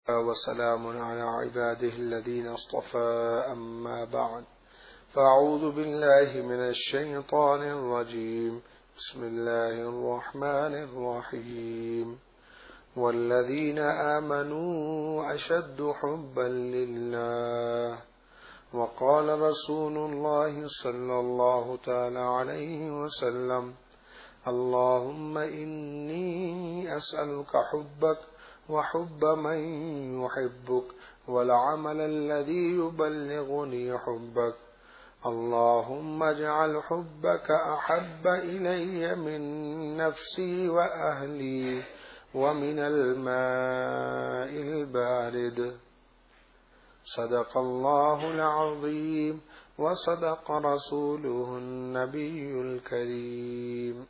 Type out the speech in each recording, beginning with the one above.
وسلام على عباده الذين اصطفى أما بعد فأعوذ بالله من الشيطان الرجيم بسم الله الرحمن الرحيم والذين آمنوا أشد حبا لله وقال رسول الله صلى الله تعالى عليه وسلم اللهم إني أسألك حبك وحب من يحبك والعمل الذي يبلغني حبك اللهم اجعل حبك أحب إلي من نفسي وأهلي ومن الماء البارد صدق الله العظيم وصدق رسوله النبي الكريم.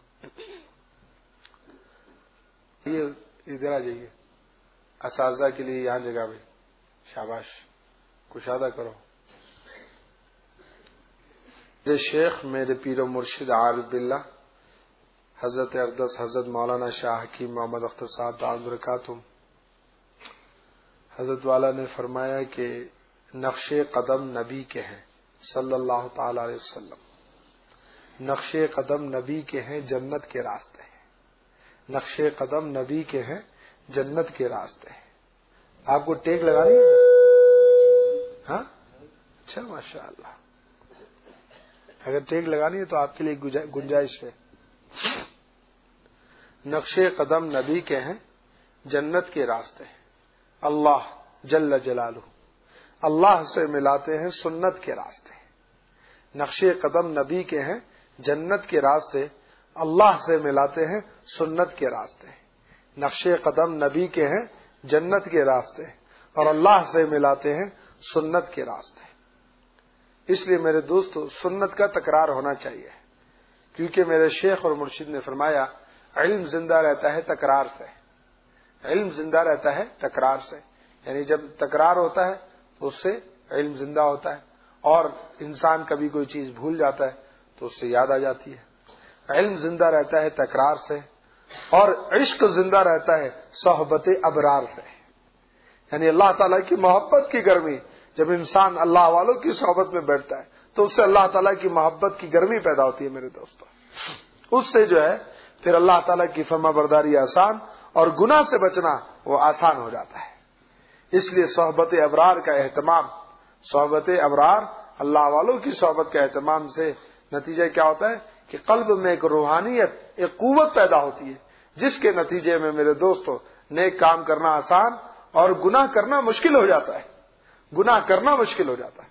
ادھر آ جائیے اساتذہ کے لیے یہاں جگہ بھائی شاباش کشادہ کرو. میرے شیخ میرے پیر و مرشد عارف باللہ حضرت اقدس حضرت مولانا شاہ حکیم محمد اختر صاحب دامت برکاتہم حضرت والا نے فرمایا کہ نقش قدم نبی کے ہیں صلی اللہ تعالی علیہ وسلم. نقش قدم نبی کے ہیں جنت کے راستے ہیں. نقش قدم نبی کے ہیں جنت کے راستے ہیں. آپ کو ٹیک لگانی ہے؟ ہاں اچھا ماشاء اللہ. اگر ٹیک لگانی ہے تو آپ کے لیے گنجائش ہے. نقش قدم نبی کے ہیں جنت کے راستے ہیں. اللہ جل جلالہ اللہ سے ملاتے ہیں سنت کے راستے. نقش قدم نبی کے ہیں جنت کے راستے اللہ سے ملاتے ہیں سنت کے راستے. نقش قدم نبی کے ہیں جنت کے راستے اور اللہ سے ملاتے ہیں سنت کے راستے. اس لیے میرے دوستو سنت کا تکرار ہونا چاہیے کیونکہ میرے شیخ اور مرشد نے فرمایا علم زندہ رہتا ہے تکرار سے. علم زندہ رہتا ہے تکرار سے یعنی جب تکرار ہوتا ہے تو اس سے علم زندہ ہوتا ہے اور انسان کبھی کوئی چیز بھول جاتا ہے تو اس سے یاد آ جاتی ہے. علم زندہ رہتا ہے تکرار سے اور عشق زندہ رہتا ہے صحبت ابرار سے. یعنی اللہ تعالیٰ کی محبت کی گرمی جب انسان اللہ والوں کی صحبت میں بیٹھتا ہے تو اس سے اللہ تعالیٰ کی محبت کی گرمی پیدا ہوتی ہے میرے دوستوں. اس سے جو ہے پھر اللہ تعالیٰ کی فرما برداری آسان اور گناہ سے بچنا وہ آسان ہو جاتا ہے. اس لیے صحبت ابرار کا اہتمام صحبت ابرار اللہ والوں کی صحبت کے اہتمام سے نتیجہ کیا ہوتا ہے کہ قلب میں ایک روحانیت ایک قوت پیدا ہوتی ہے جس کے نتیجے میں میرے دوستو نیک کام کرنا آسان اور گناہ کرنا مشکل ہو جاتا ہے. گناہ کرنا مشکل ہو جاتا ہے.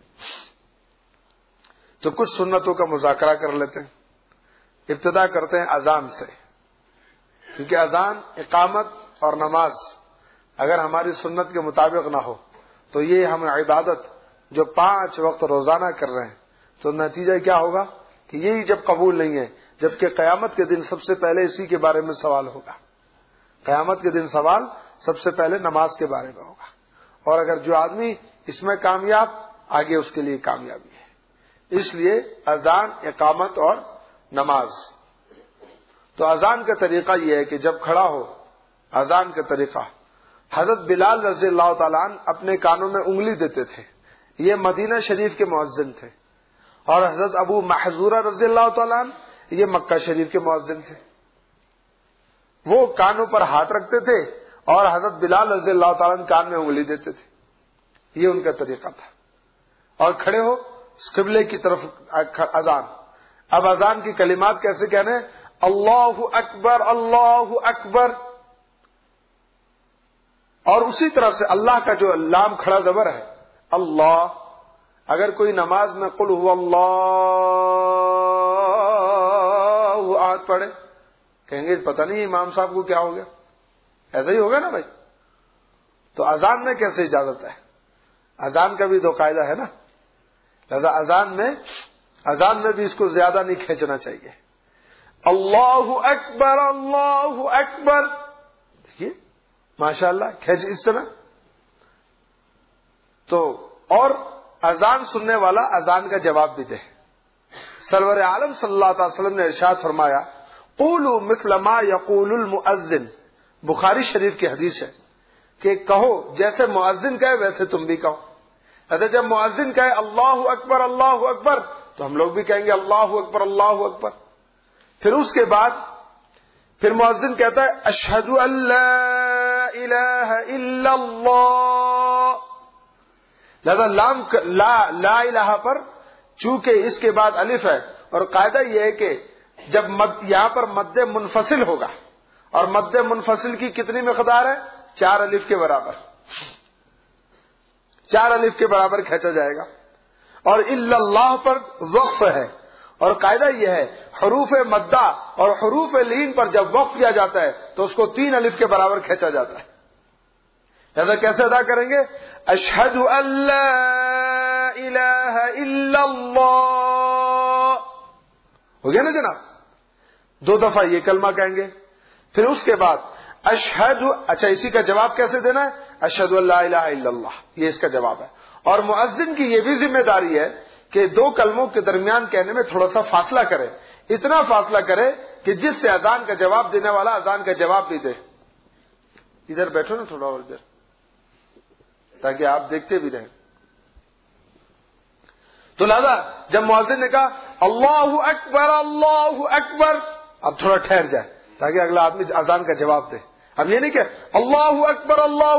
تو کچھ سنتوں کا مذاکرہ کر لیتے ہیں. ابتدا کرتے ہیں اذان سے کیونکہ اذان اقامت اور نماز اگر ہماری سنت کے مطابق نہ ہو تو یہ ہم عبادت جو 5 وقت روزانہ کر رہے ہیں تو نتیجہ کیا ہوگا کہ یہی جب قبول نہیں ہے جبکہ قیامت کے دن سب سے پہلے اسی کے بارے میں سوال ہوگا. قیامت کے دن سوال سب سے پہلے نماز کے بارے میں ہوگا اور اگر جو آدمی اس میں کامیاب آگے اس کے لیے کامیابی ہے. اس لیے اذان اقامت اور نماز. تو اذان کا طریقہ یہ ہے کہ جب کھڑا ہو اذان کا طریقہ حضرت بلال رضی اللہ تعالیٰ عنہ اپنے کانوں میں انگلی دیتے تھے. یہ مدینہ شریف کے مؤذن تھے اور حضرت ابو محذورہ رضی اللہ تعالیٰ عنہ یہ مکہ شریف کے مؤذن تھے. وہ کانوں پر ہاتھ رکھتے تھے اور حضرت بلال رضی اللہ تعالیٰ عنہ کان میں انگلی دیتے تھے. یہ ان کا طریقہ تھا. اور کھڑے ہو قبلے کی طرف اذان. اب اذان کی کلمات کیسے کہنے اللہ اکبر اللہ اکبر اور اسی طرح سے اللہ کا جو لام کھڑا زبر ہے اللہ. اگر کوئی نماز میں قل هو اللہ احد پڑھے کہیں گے پتہ نہیں امام صاحب کو کیا ہو گیا. ایسا ہی ہوگا نا بھائی. تو اذان میں کیسے اجازت ہے؟ اذان کا بھی دو قاعدہ ہے نا. لہذا اذان میں بھی اس کو زیادہ نہیں کھینچنا چاہیے. اللہ اکبر دیکھیے ماشاء اللہ کھینچ اس طرح. تو اور اذان سننے والا اذان کا جواب بھی دے. سرور عالم صلی اللہ علیہ وسلم نے ارشاد فرمایا قولوا مثل ما یقول المؤذن. بخاری شریف کی حدیث ہے کہ کہو جیسے مؤذن کہے ویسے تم بھی کہو. جب مؤذن کہے اللہ اکبر تو ہم لوگ بھی کہیں گے اللہ اکبر. پھر اس کے بعد پھر مؤذن کہتا ہے اشہد ان لا الہ الا اللہ. لہذا لا الہ پر چونکہ اس کے بعد الف ہے، اور قاعدہ یہ ہے کہ جب یہاں پر مد منفصل ہوگا، اور مد منفصل کی کتنی مقدار ہے؟ 4 الف کے برابر. 4 الف کے برابر کھینچا جائے گا. اور الا اللہ پر وقف ہے، اور قاعدہ یہ ہے حروف مدہ اور حروف لین پر جب وقف کیا جاتا ہے تو اس کو 3 الف کے برابر کھینچا جاتا ہے. لہذا کیسے ادا کریں گے؟ اشہد ان لا الہ الا اللہ. ہو گیا نا جناب؟ 2 دفعہ یہ کلمہ کہیں گے. پھر اس کے بعد اشہد، اچھا اسی کا جواب کیسے دینا ہے؟ اشہد ان لا الہ الا اللہ، یہ اس کا جواب ہے. اور مؤذن کی یہ بھی ذمہ داری ہے کہ 2 کلموں کے درمیان کہنے میں تھوڑا سا فاصلہ کرے. اتنا فاصلہ کرے کہ جس سے اذان کا جواب دینے والا اذان کا جواب بھی دے. ادھر بیٹھو نا تھوڑا اور ادھر، تاکہ آپ دیکھتے بھی رہیں. تو لہذا جب مؤذن نے کہا اللہ اکبر، اب تھوڑا ٹھہر جائے تاکہ اگلا آدمی اذان کا جواب دے. اب یہ نہیں کہ اللہ اکبر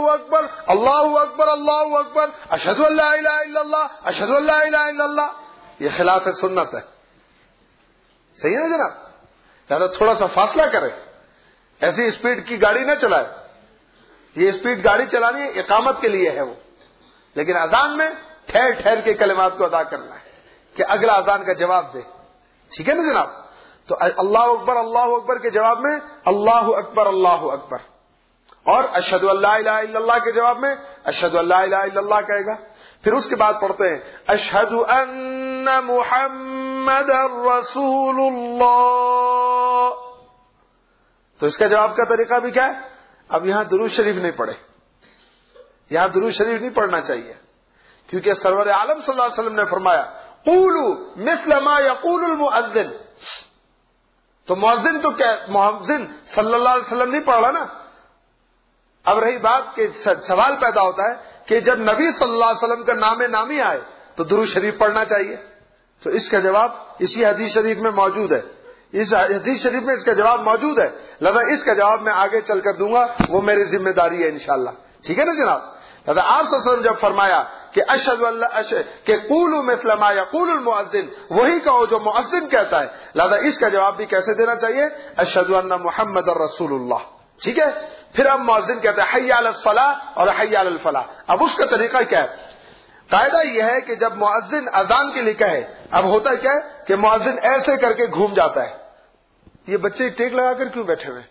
اشہد ان لا الہ الا اللہ اشہد ان لا الہ الا اللہ. یہ خلاف سنت ہے. صحیح ہے جناب؟ لہذا تھوڑا سا فاصلہ کرے. ایسی اسپیڈ کی گاڑی نہ چلائے. یہ اسپیڈ گاڑی چلانی ہے اقامت کے لیے ہے وہ، لیکن اذان میں ٹھہر ٹھہر کے کلمات کو ادا کرنا ہے کہ اگلا اذان کا جواب دے. ٹھیک ہے نا جناب؟ تو اللہ اکبر کے جواب میں اللہ اکبر. اور اشہد ان لا الہ الا اللہ کے جواب میں اشہد ان لا الہ الا اللہ کہے گا. پھر اس کے بعد پڑھتے ہیں اشہد ان محمد رسول اللہ. تو اس کا جواب کا طریقہ بھی کیا ہے؟ اب یہاں درود شریف نہیں پڑھے. یہاں درود شریف نہیں پڑھنا چاہیے، کیونکہ سرور عالم صلی اللہ علیہ وسلم نے فرمایا قولوا مثل ما یقول المؤذن. تو مؤذن تو کیا، مؤذن صلی اللہ علیہ وسلم نہیں پڑھ رہا نا. اب رہی بات کہ سوال پیدا ہوتا ہے کہ جب نبی صلی اللہ علیہ وسلم کا نام نامی آئے تو درود شریف پڑھنا چاہیے. تو اس کا جواب اسی حدیث شریف میں موجود ہے. اس حدیث شریف میں اس کا جواب موجود ہے. لہذا اس کا جواب میں آگے چل کر دوں گا، وہ میری ذمہ داری ہے انشاءاللہ. ٹھیک ہے نا جناب؟ لہذا آپ صلی اللہ علیہ وسلم جب فرمایا کہ اشہد اللہ کہ قولوا مثل ما یقول المؤذن، وہی کہو جو مؤذن کہتا ہے. لہذا اس کا جواب بھی کیسے دینا چاہیے؟ اشہد ان محمد رسول اللہ. ٹھیک ہے؟ پھر اب مؤذن کہتا ہے حی علی الصلاۃ اور حی علی الفلاح. اب اس کا طریقہ کیا ہے؟ قاعدہ یہ ہے کہ جب مؤذن اذان کے لیے کہے، اب ہوتا کیا ہے کہ مؤذن ایسے کر کے گھوم جاتا ہے. یہ بچے ٹیک لگا کر کیوں بیٹھے ہوئے؟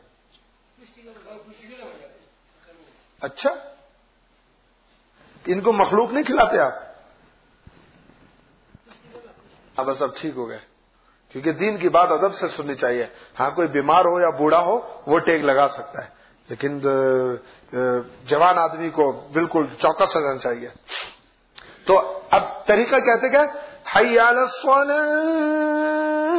اچھا، ان کو مخلوق نہیں کھلاتے آپ؟ اب بس اب ٹھیک ہو گئے، کیونکہ دین کی بات ادب سے سننی چاہیے. ہاں کوئی بیمار ہو یا بوڑھا ہو وہ ٹیک لگا سکتا ہے، لیکن جوان آدمی کو بالکل چوکس رہنا چاہیے. تو اب طریقہ کہتے کیا؟ حی علی الصلاۃ.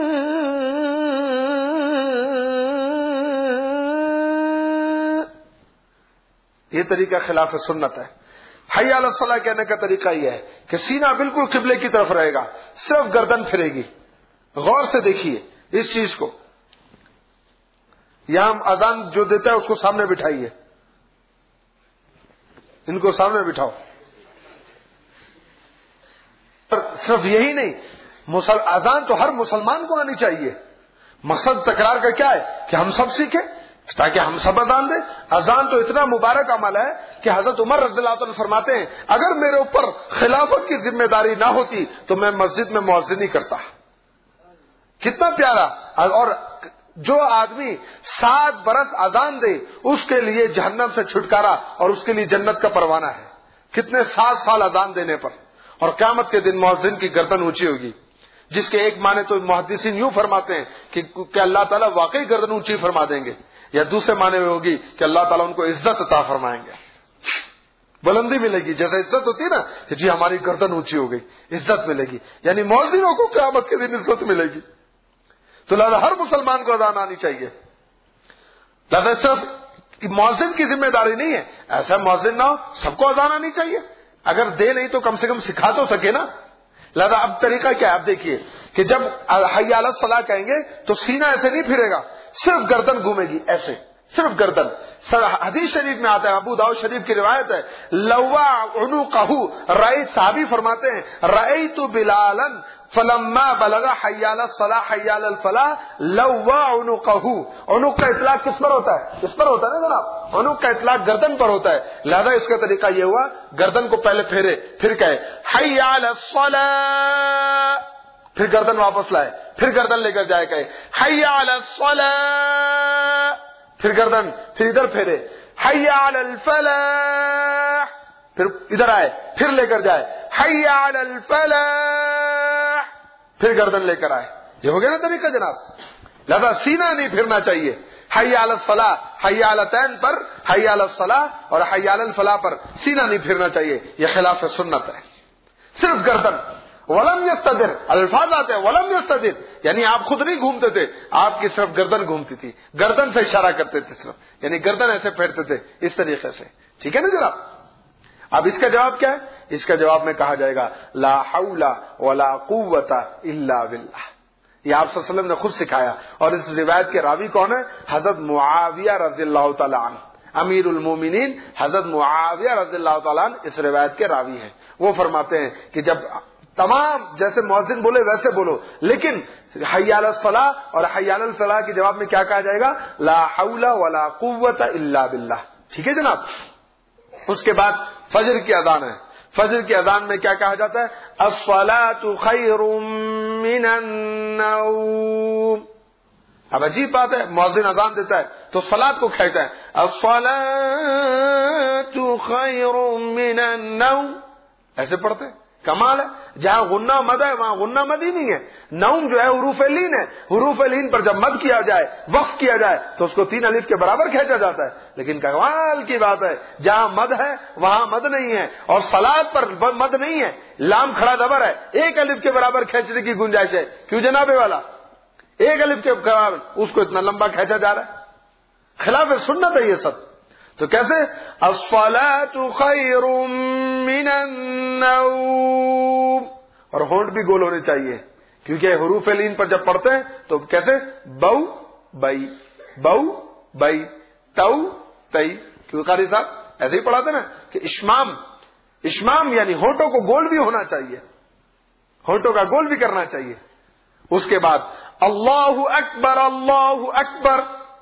یہ طریقہ خلاف سنت ہے. حی علی الصلاۃ کہنے کا طریقہ یہ ہے کہ سینہ بالکل قبلے کی طرف رہے گا، صرف گردن پھرے گی. غور سے دیکھیے اس چیز کو. یہاں اذان جو دیتا ہے اس کو سامنے بٹھائیے، ان کو سامنے بٹھاؤ. صرف یہی نہیں، اذان تو ہر مسلمان کو آنی چاہیے. مقصد تکرار کا کیا ہے کہ ہم سب سیکھیں تاکہ ہم سب اذان دیں. اذان تو اتنا مبارک عمل ہے کہ حضرت عمر رضی اللہ عنہ فرماتے ہیں اگر میرے اوپر خلافت کی ذمہ داری نہ ہوتی تو میں مسجد میں مؤذن نہیں کرتا. کتنا پیارا. اور جو آدمی 7 برس اذان دے اس کے لیے جہنم سے چھٹکارا اور اس کے لیے جنت کا پروانہ ہے. کتنے 7 سال اذان دینے پر. اور قیامت کے دن مؤذن کی گردن اونچی ہوگی، جس کے ایک معنی تو محدثین یوں فرماتے ہیں کہ اللہ تعالیٰ واقعی گردن اونچی فرما دیں گے، یا دوسرے معنی میں ہوگی کہ اللہ تعالیٰ ان کو عزت عطا فرمائیں گے، بلندی ملے گی. جیسے عزت ہوتی ہے نا کہ جی ہماری گردن اونچی ہو گئی، عزت ملے گی. یعنی مؤذنوں کو قیامت کے دن عزت ملے گی. تو لہذا ہر مسلمان کو اذان آنی چاہیے. لہذا صرف مؤذن کی ذمہ داری نہیں ہے، ایسا مؤذن نہ ہو سب کو اذان آنی چاہیے، اگر دے نہیں تو کم سے کم سکھا تو سکے نا۔ لہذا اب طریقہ کیا ہے، اب دیکھیے کہ جب حی علی الصلاۃ کہیں گے تو سینہ ایسے نہیں پھرے گا، صرف گردن گھومے گی ایسے، صرف گردن۔ حدیث شریف میں آتا ہے، ابو داؤد شریف کی روایت ہے، لوا عنقہ، رأیت، صحابی فرماتے ہیں رأیت بلالا فلما بلغ حی علی الصلاۃ حی علی الفلاح لوا عنقہ۔ عنق کا اطلاق کس پر ہوتا ہے؟ اس پر ہوتا ہے نا جناب، عنق کا اطلاق گردن پر ہوتا ہے، لہذا اس کا طریقہ یہ ہوا گردن کو پہلے پھیرے، پھر کہے حی علی الصلاۃ، پھر گردن واپس لائے، پھر گردن لے کر جائے، کہے حی علی الصلاۃ، پھر گردن، پھر ادھر پھیرے حی علی الفلاح، پھر ادھر آئے، پھر لے کر جائے حی علی الفلاح، پھر گردن لے کر آئے۔ یہ ہو گیا نا طریقہ جناب، لہذا سینہ نہیں پھرنا چاہیے۔ حی علی الصلاح، حی علی التین پر، حی علی الصلاح اور حی علی الفلاح پر سینہ نہیں پھرنا چاہیے، یہ خلاف سنت ہے، صرف گردن۔ ولم یستدر، الفاظ آتے ہیں ولم یستدر، یعنی آپ خود نہیں گھومتے تھے، آپ کی صرف گردن گھومتی تھی، گردن سے اشارہ کرتے تھے صرف، یعنی گردن ایسے پھیرتے تھے اس طریقے سے، ٹھیک ہے نا جناب۔ اب اس کا جواب کیا ہے؟ اس کا جواب میں کہا جائے گا لا حول ولا قوت الا باللہ، یہ آپ صلی اللہ علیہ وسلم نے خود سکھایا، اور اس روایت کے راوی کون ہے؟ حضرت معاویہ رضی اللہ تعالی عنہ، امیر المومنین حضرت معاویہ رضی اللہ تعالیٰ عنہ اس روایت کے راوی ہیں۔ وہ فرماتے ہیں کہ جب تمام جیسے مؤذن بولے ویسے بولو، لیکن حی علی الصلاۃ اور حی علی الفلاح کے جواب میں کیا کہا جائے گا؟ لا حول ولا قوت الا باللہ، ٹھیک ہے جناب۔ اس کے بعد فجر کی اذان ہے، فجر کی اذان میں کیا کہا جاتا ہے؟ الصلاۃ خیر من النوم۔ اب عجیب بات ہے، مؤذن اذان دیتا ہے تو صلاۃ کو کہتا ہے الصلاۃ خیر من النوم، ایسے پڑھتے ہیں، کمال ہے۔ جہاں غنہ مد ہے وہاں غنہ مد ہی نہیں ہے، نوم جو ہے حروف لین ہے، حروف لین پر جب مد کیا جائے، وقف کیا جائے تو اس کو 3 الف کے برابر کھینچا جاتا ہے، لیکن کمال کی بات ہے جہاں مد ہے وہاں مد نہیں ہے، اور صلاۃ پر مد نہیں ہے، لام کھڑا زبر ہے، 1 الف کے برابر کھینچنے کی گنجائش ہے، کیوں جناب والا 1 الف کے برابر اس کو اتنا لمبا کھینچا جا رہا ہے، خلاف سنت ہے یہ سب۔ تو کیسے؟ الصلاۃ خیر من النوم، اور ہونٹ بھی گول ہونے چاہیے، کیونکہ حروف لین پر جب پڑھتے ہیں تو کیسے؟ بو بئی، بو بئی، تو تئی، کیوں قاری صاحب ایسے ہی پڑھاتے نا کہ اشمام یعنی ہونٹوں کو گول بھی ہونا چاہیے، ہونٹوں کا گول بھی کرنا چاہیے۔ اس کے بعد اللہ اکبر، اللہ اکبر،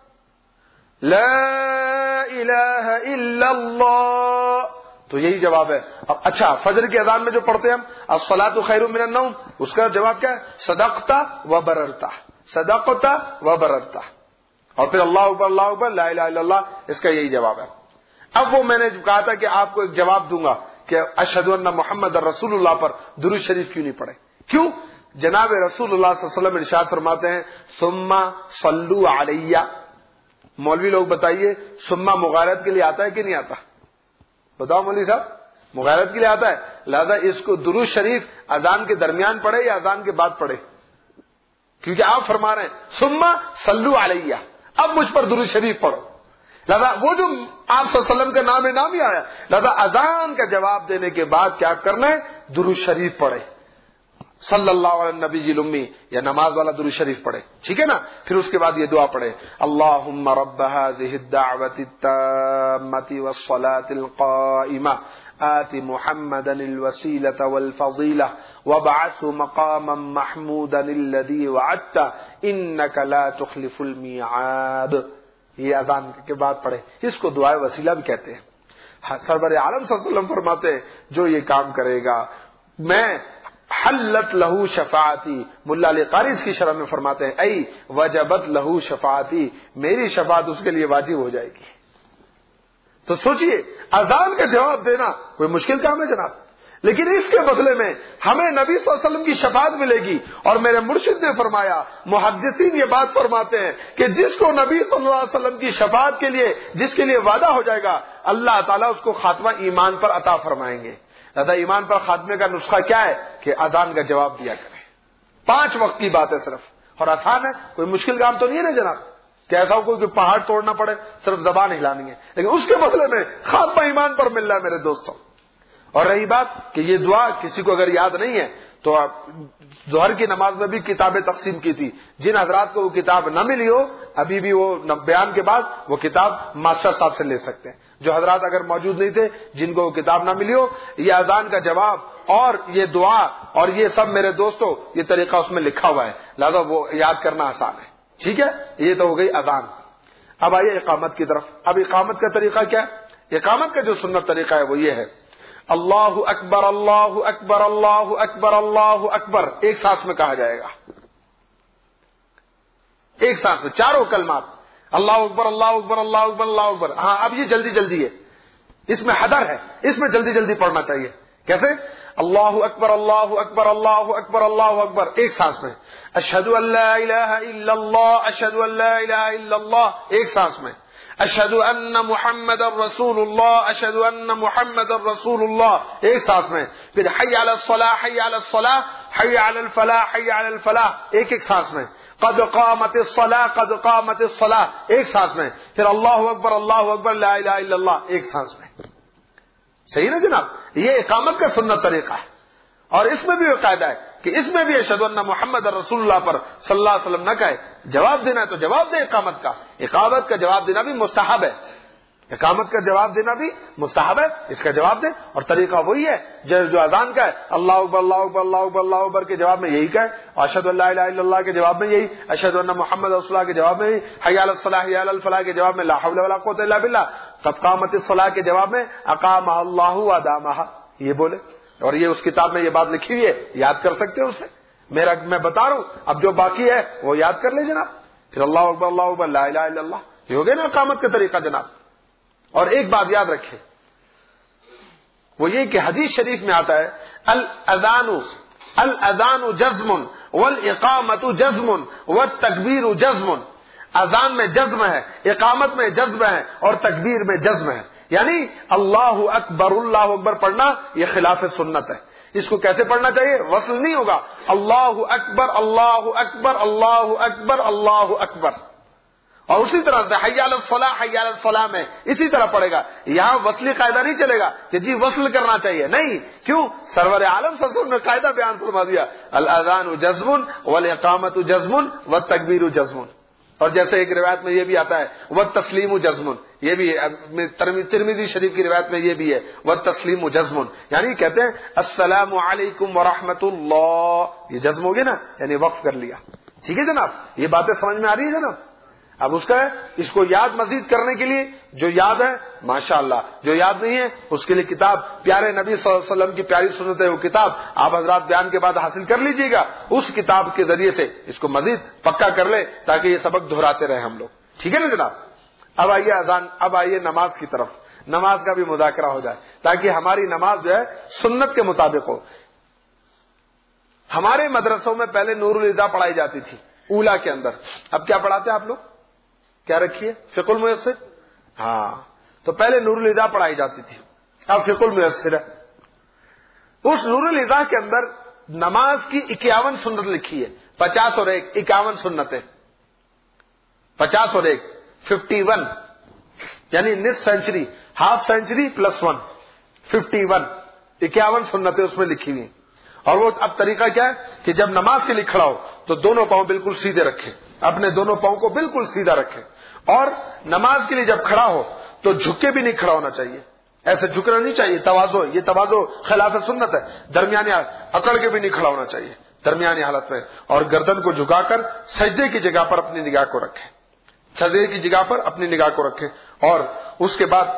لا الہ الا اللہ، تو یہی جواب ہے۔ اب اچھا فجر کی اذان میں جو پڑھتے ہیں ہم الصلاۃ خیر من النوم، اس کا جواب کیا ہے؟ صدقتا و بررتا، صدقتا و بررتا، اور پھر اللہ اکبر، اللہ اکبر، لا الہ الا اللہ، اس کا یہی جواب ہے۔ اب وہ میں نے کہا تھا کہ آپ کو ایک جواب دوں گا کہ اشہد ان محمد رسول اللہ پر درود شریف کیوں نہیں پڑھے؟ کیوں؟ جناب رسول اللہ صلی اللہ علیہ وسلم ارشاد فرماتے ہیں ثم صلوا علیہ۔ مولوی لوگ بتائیے ثم مغایرت کے لیے آتا ہے کہ نہیں آتا؟ بتاؤ مولوی صاحب، مغایرت کے لیے آتا ہے، لہذا اس کو درود شریف اذان کے درمیان پڑھے یا اذان کے بعد پڑھے؟ کیونکہ آپ فرما رہے ہیں ثم صلوا علیہ، اب مجھ پر درود شریف پڑھو، لہذا وہ جو آپ صلی اللہ علیہ وسلم کا نام ہی آیا، لہذا اذان کا جواب دینے کے بعد کیا کرنا ہے؟ درود شریف پڑھے، صلی اللہ علیہ نبی الامی، یا نماز والا درود شریف پڑھے، ٹھیک ہے نا۔ پھر اس کے بعد یہ دعا پڑھے اللہم رب هذه الدعوة التامة والصلاة القائمة آت محمدا الوسيلة والفضيلة وابعثه مقاما محمودا الذي وعدته انك لا تخلف الميعاد۔ یہ اذان کے بعد پڑھے، اس کو دعائے وسیلہ بھی کہتے ہیں۔ سرور عالم صلی اللہ علیہ وسلم فرماتے ہیں جو یہ کام کرے گا میں حلت لہو شفاعتی، ملا علی قاری اس کی شرح میں فرماتے ہیں ای وجبت لہو شفاعتی، میری شفاعت اس کے لیے واجب ہو جائے گی۔ تو سوچئے اذان کا جواب دینا کوئی مشکل کام ہے جناب، لیکن اس کے بدلے میں ہمیں نبی صلی اللہ علیہ وسلم کی شفاعت ملے گی، اور میرے مرشد نے فرمایا، محدثین یہ بات فرماتے ہیں کہ جس کو نبی صلی اللہ علیہ وسلم کی شفاعت کے لیے جس کے لیے وعدہ ہو جائے گا، اللہ تعالیٰ اس کو خاتمہ ایمان پر عطا فرمائیں گے۔ لہذا ایمان پر خاتمے کا نسخہ کیا ہے کہ اذان کا جواب دیا کرے، 5 وقت کی بات ہے صرف، اور آسان ہے، کوئی مشکل کام تو نہیں ہے نا جناب، کہ ایسا ہو کوئی پہاڑ توڑنا پڑے، صرف زبان ہلانی ہے، لیکن اس کے بدلے میں خاتمہ ایمان پر مل رہا ہے میرے دوستوں۔ اور رہی بات کہ یہ دعا کسی کو اگر یاد نہیں ہے تو ظہر کی نماز میں بھی کتابیں تقسیم کی تھی، جن حضرات کو وہ کتاب نہ ملی ہو ابھی بھی وہ بیان کے بعد وہ کتاب ماسٹر صاحب سے لے سکتے ہیں۔ جو حضرات اگر موجود نہیں تھے، جن کو وہ کتاب نہ ملی ہو، یہ اذان کا جواب اور یہ دعا اور یہ سب میرے دوستوں یہ طریقہ اس میں لکھا ہوا ہے، لہذا وہ یاد کرنا آسان ہے۔ ٹھیک ہے، یہ تو ہو گئی اذان۔ اب آئیے اقامت کی طرف۔ اب اقامت کا طریقہ کیا ہے؟ اقامت کا جو سنت طریقہ ہے وہ یہ ہے، اللہ اکبر اللہ اکبر اللہ اکبر اللہ اکبر، ایک سانس میں کہا جائے گا، ایک سانس میں چاروں کلمات، اللہ اکبر اللہ اکبر اللہ اکبر اللہ اکبر۔ ہاں اب یہ جلدی جلدی ہے، اس میں حدر ہے، اس میں جلدی جلدی پڑھنا چاہیے۔ کیسے؟ اللہ اکبر اللہ اکبر اللہ اکبر اللہ اکبر، ایک سانس میں۔ اشہد ان لا الہ الا اللہ اشہد ان لا الہ الا اللہ، ایک سانس میں۔ اشہد ان محمد الرسول اللہ اشہد ان محمد الرسول اللہ، ایک سانس میں۔ پھر حی علی الصلاح حی علی الصلاح حی علی الفلاح حی علی الفلاح، ایک ایک سانس میں۔ قد قامت الصلاح قد قامت الصلاح، ایک سانس میں۔ پھر اللہ اکبر لا الہ الا اللہ، ایک سانس میں۔ صحیح نا جناب؟ یہ اقامت کا سنت طریقہ ہے، اور اس میں بھی وہ قاعدہ ہے کہ اس میں بھی اشہد ان محمد رسول اللہ پر صلی اللہ علیہ وسلم نہ کہے، جواب دینا ہے تو جواب دے اقامت کا۔ اقامت کا جواب دینا بھی مستحب ہے، اقامت کا جواب دینا بھی مستحب ہے، اس کا جواب دے۔ اور طریقہ وہی ہے جو اذان کا ہے، اللہ اکبر اللہ اکبر اللہ اکبر اللہ اکبر کے جواب میں یہی کہے، اشہد ان لا الہ الا اللہ کے جواب میں یہی، اشہد ان محمد رسول اللہ کے جواب میں یہی، حی علی الصلاح حی علی الفلاح کے جواب میں لا حول ولا قوت الا باللہ، قد قامت الصلاح کے جواب میں اقامہ اللہ وادامہ، یہ بولے۔ اور یہ اس کتاب میں یہ بات لکھی ہوئی ہے، یاد کر سکتے ہو اسے، میں بتا رہا ہوں، اب جو باقی ہے وہ یاد کر لیں جناب۔ پھر اللہ اکبر لا الہ الا اللہ، یہ ہو گیا نا اقامت کا طریقہ جناب۔ اور ایک بات یاد رکھیں، وہ یہ کہ حدیث شریف میں آتا ہے الاذان جزم والاقامت جزم والتکبیر جزم، اذان میں جزم ہے، اقامت میں جزم ہے، اور تکبیر میں جزم ہے، یعنی اللہ اکبر پڑھنا یہ خلاف سنت ہے۔ اس کو کیسے پڑھنا چاہیے؟ وصل نہیں ہوگا، اللہ اکبر اللہ اکبر اللہ اکبر اللہ اکبر، اور اسی طرح سے حی علی الصلاح حی علی الفلاح میں اسی طرح پڑے گا۔ یہاں وصلی قاعدہ نہیں چلے گا کہ جی وصل کرنا چاہیے، نہیں، کیوں؟ سرور عالم صلی اللہ علیہ وسلم نے قاعدہ بیان فرما دیا، الاذان جزم والاقامت جزم والتکبیر جزم۔ اور جیسے ایک روایت میں یہ بھی آتا ہے والتسلیم جزم، یہ بھی ترمذی شریف کی روایت میں یہ بھی ہے والتسلیم جزم، یعنی کہتے ہیں السلام علیکم ورحمۃ اللہ، یہ جزم ہو گیا نا، یعنی وقف کر لیا۔ ٹھیک ہے جناب، یہ باتیں سمجھ میں آ رہی ہے جناب؟ اب اس کا ہے، اس کو یاد مزید کرنے کے لیے جو یاد ہے ماشاءاللہ، جو یاد نہیں ہے اس کے لیے کتاب پیارے نبی صلی اللہ علیہ وسلم کی پیاری سنت ہے، وہ کتاب آپ حضرات بیان کے بعد حاصل کر لیجئے گا، اس کتاب کے ذریعے سے اس کو مزید پکا کر لے تاکہ یہ سبق دہراتے رہے ہم لوگ۔ ٹھیک ہے نا جناب؟ اب آئیے اذان، اب آئیے نماز کی طرف، نماز کا بھی مذاکرہ ہو جائے تاکہ ہماری نماز جو ہے سنت کے مطابق ہو۔ ہمارے مدرسوں میں پہلے نور الہدا پڑھائی جاتی تھی اولا کے اندر، اب کیا پڑھاتے ہیں آپ لوگ؟ کیا رکھیے؟ فقہ المیسر۔ ہاں، تو پہلے نور الہدا پڑھائی جاتی تھی، اب فقہ المیسر ہے۔ اس نور الہدا کے اندر نماز کی 51 سنت لکھی ہے، 50 اور 1 51 سنتیں، 50 اور 1 51، یعنی نصف سینچری، ہاف سینچری پلس 1 51، 51 سنتیں اس میں لکھی ہوئی۔ اور وہ اب طریقہ کیا ہے کہ جب نماز کے لیے کھڑا ہو تو دونوں پاؤں بالکل سیدھے رکھے، اپنے دونوں پاؤں کو بالکل سیدھا رکھے، اور نماز کے لیے جب کھڑا ہو تو جھک کے بھی نہیں کھڑا ہونا چاہیے، ایسے جھکنا نہیں چاہیے، تواضع، یہ تواضع خلاف سنت ہے۔ درمیانی اکڑ کے بھی نہیں کھڑا ہونا چاہیے درمیانی حالت میں، اور گردن کو جھکا کر سجدے کی جگہ پر اپنی نگاہ کو رکھے، سجدے کی جگہ پر اپنی نگاہ کو رکھے۔ اور اس کے بعد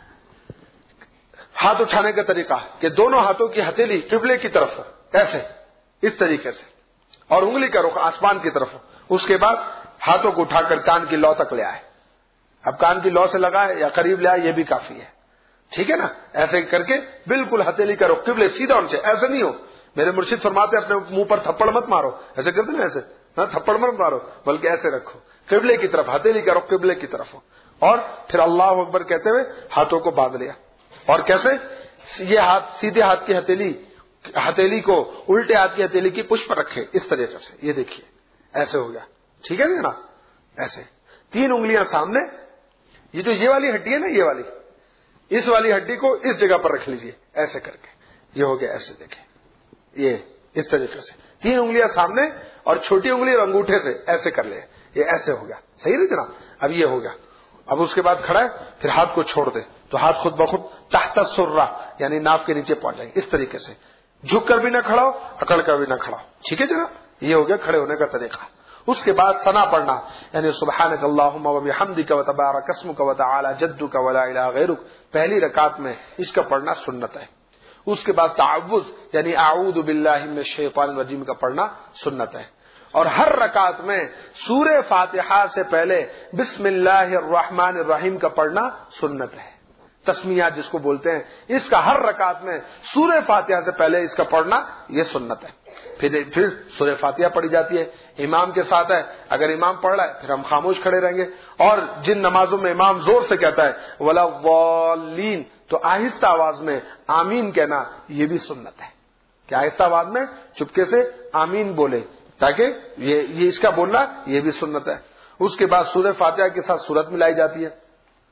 ہاتھ اٹھانے کا طریقہ کہ دونوں ہاتھوں کی ہتھیلی قبلے کی طرف ہو، ایسے، اس طریقے سے، اور انگلی کا رخ آسمان کی طرف ہو۔ اس کے بعد ہاتھوں کو اٹھا کر کان کی لو تک لے آئے، اب کان کی لو سے لگائے یا قریب لے آئے یہ بھی کافی ہے، ٹھیک ہے نا؟ ایسے کر کے بالکل ہتھیلی کا رخ قبلے سیدھا ہونا چاہیے، ایسے نہیں ہو۔ میرے مرشد فرماتے اپنے منہ پر تھپڑ مت مارو، ایسے کرتے نا، ایسے تھپڑ مت مارو، بلکہ ایسے رکھو قبلے کی طرف، ہتھیلی کا رخ قبلے کی طرف ہو۔ اور پھر اللہ اکبر کہتے ہوئے ہاتھوں کو باندھ لیا، اور کیسے؟ یہ ہاتھ سیدھے ہاتھ کی ہتھیلی کو الٹے ہاتھ کی ہتھیلی کی پشت پر رکھے، اس طریقے سے، یہ دیکھیے ایسے ہو گیا، ٹھیک ہے نا؟ ایسے 3 انگلیاں سامنے. یہ جو یہ والی ہڈی ہے نا، یہ والی، اس والی ہڈی کو اس جگہ پر رکھ لیجئے ایسے کر کے. یہ ہو گیا ایسے، دیکھیں یہ اس طریقے سے 3 انگلیاں سامنے اور چھوٹی انگلی اور انگوٹھے سے ایسے کر لیں. یہ ایسے ہو گیا. صحیح نہیں جناب؟ اب یہ ہو گیا. اب اس کے بعد کھڑا ہے، پھر ہاتھ کو چھوڑ دے تو ہاتھ خود بخود تحت السرہ یعنی ناف کے نیچے پہنچ جائیں. اس طریقے سے جھک کر بھی نہ کھڑا ہو، اکڑ کر بھی نہ کھڑا ہو. ٹھیک ہے جناب؟ یہ ہو گیا کھڑے ہونے کا طریقہ. اس کے بعد ثنا پڑھنا یعنی سبحانک اللہم وبحمدک وتبارک اسمک وتعالی جدک ولا الہ غیرک. پہلی رکعت میں اس کا پڑھنا سنت ہے. اس کے بعد تعوذ یعنی اعوذ باللہ من الشیطان الرجیم کا پڑھنا سنت ہے. اور ہر رکعت میں سورہ فاتحہ سے پہلے بسم اللہ الرحمن الرحیم کا پڑھنا سنت ہے. تسمیہ جس کو بولتے ہیں، اس کا ہر رکعت میں سورہ فاتحہ سے پہلے اس کا پڑھنا یہ سنت ہے. پھر سورہ فاتحہ پڑھی جاتی ہے، امام کے ساتھ ہے. اگر امام پڑھ رہا ہے پھر ہم خاموش کھڑے رہیں گے. اور جن نمازوں میں امام زور سے کہتا ہے ولا الضالین تو آہستہ آواز میں آمین کہنا یہ بھی سنت ہے کہ آہستہ آواز میں چپکے سے آمین بولے، تاکہ یہ اس کا بولنا یہ بھی سنت ہے. اس کے بعد سورہ فاتحہ کے ساتھ سورت ملائی جاتی ہے.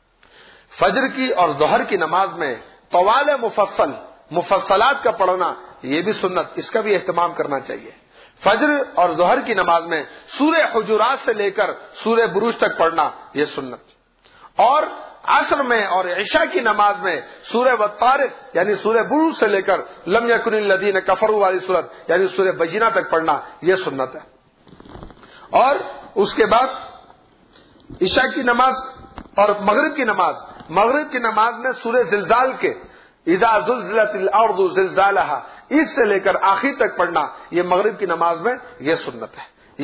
فجر کی اور ظہر کی نماز میں طوال مفصلات کا پڑھنا یہ بھی سنت، اس کا بھی اہتمام کرنا چاہیے. فجر اور ظہر کی نماز میں سورہ حجرات سے لے کر سورہ بروج تک پڑھنا یہ سنت. اور عصر میں اور عشاء کی نماز میں سورہ والطارق یعنی سورہ بروج سے لے کر لم یکن الذین کفروا والی سورت یعنی سورہ بینہ تک پڑھنا یہ سنت ہے. اور اس کے بعد عشاء کی نماز اور مغرب کی نماز میں سورہ زلزال کے اذا زلزلت الارض زلزالها اس سے لے کر آخر تک پڑھنا یہ مغرب کی نماز میں یہ سنت ہے.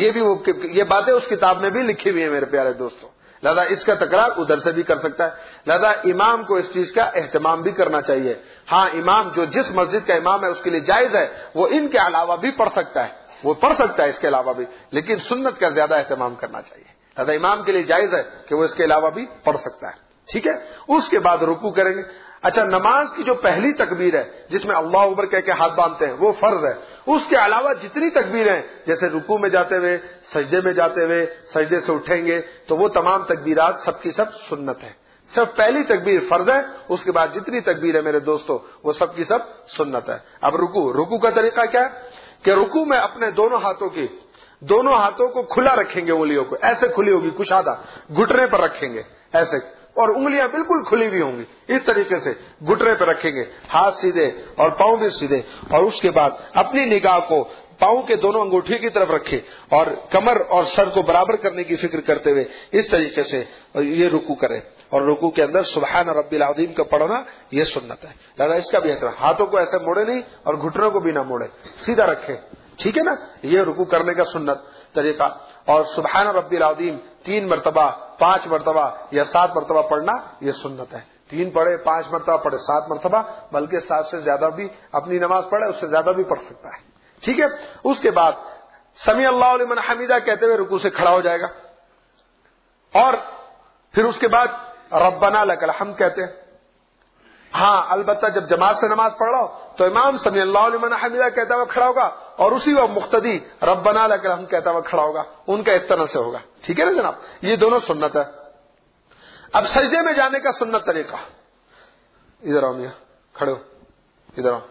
یہ باتیں اس کتاب میں بھی لکھی ہوئی ہیں میرے پیارے دوستوں. لہذا اس کا تکرار ادھر سے بھی کر سکتا ہے. لہذا امام کو اس چیز کا اہتمام بھی کرنا چاہیے. ہاں امام جو جس مسجد کا امام ہے اس کے لیے جائز ہے وہ ان کے علاوہ بھی پڑھ سکتا ہے، وہ پڑھ سکتا ہے اس کے علاوہ بھی، لیکن سنت کا زیادہ اہتمام کرنا چاہیے. لہذا امام کے لیے جائز ہے کہ وہ اس کے علاوہ بھی پڑھ سکتا ہے. ٹھیک ہے. اس کے بعد رکوع کریں گے. اچھا، نماز کی جو پہلی تکبیر ہے جس میں اللہ اکبر کہہ کے ہاتھ باندھتے ہیں وہ فرض ہے. اس کے علاوہ جتنی تکبیریں جیسے رکوع میں جاتے ہوئے، سجدے میں جاتے ہوئے، سجدے سے اٹھیں گے تو وہ تمام تکبیرات سب کی سب سنت ہے. صرف پہلی تکبیر فرض ہے، اس کے بعد جتنی تکبیر ہے میرے دوستو وہ سب کی سب سنت ہے. اب رکوع کا طریقہ کیا ہے کہ رکوع میں اپنے دونوں ہاتھوں کو کھلا رکھیں گے، انگلیوں کو ایسے کھلی ہوگی کشادہ، گھٹنے پر رکھیں گے ایسے، اور انگلیاں بالکل کھلی ہوئی ہوں گی. اس طریقے سے گھٹنے پہ رکھیں گے، ہاتھ سیدھے اور پاؤں بھی سیدھے. اور اس کے بعد اپنی نگاہ کو پاؤں کے دونوں انگوٹھی کی طرف رکھے اور کمر اور سر کو برابر کرنے کی فکر کرتے ہوئے اس طریقے سے یہ رکوع کرے. اور رکوع کے اندر سبحان ربی العظیم کا پڑھنا یہ سنت ہے. لہذا اس کا بھی احترام، ہاتھوں کو ایسے موڑے نہیں اور گھٹنوں کو بھی نہ موڑے، سیدھا رکھے. ٹھیک ہے نا؟ یہ رکوع کرنے کا سنت طریقہ. اور سبحان ربی العظیم 3 مرتبہ 5 مرتبہ یا 7 مرتبہ پڑھنا یہ سنت ہے. 3 پڑھے، 5 مرتبہ پڑھے، 7 مرتبہ، بلکہ 7 سے زیادہ بھی اپنی نماز پڑھے، اس سے زیادہ بھی پڑھ سکتا ہے. ٹھیک ہے. اس کے بعد سمیع اللہ لمن حمیدہ کہتے ہوئے رکوع سے کھڑا ہو جائے گا. اور پھر اس کے بعد ربنا لک الحمد کہتے ہیں. ہاں البتہ جب جماعت سے نماز پڑھ رہا ہو تو امام سمیع اللہ لمن حمیدہ کہتا ہوا کھڑا ہوگا اور اسی وقت مقتدی ربنا لک الحمد کہتا ہوا کھڑا ہوگا. ان کا اس طرح سے ہوگا. ٹھیک ہے نا جناب؟ یہ دونوں سنت ہے. اب سجدے میں جانے کا سنت طریقہ، ادھر آؤ میاں، کھڑے ہو، ادھر آؤ،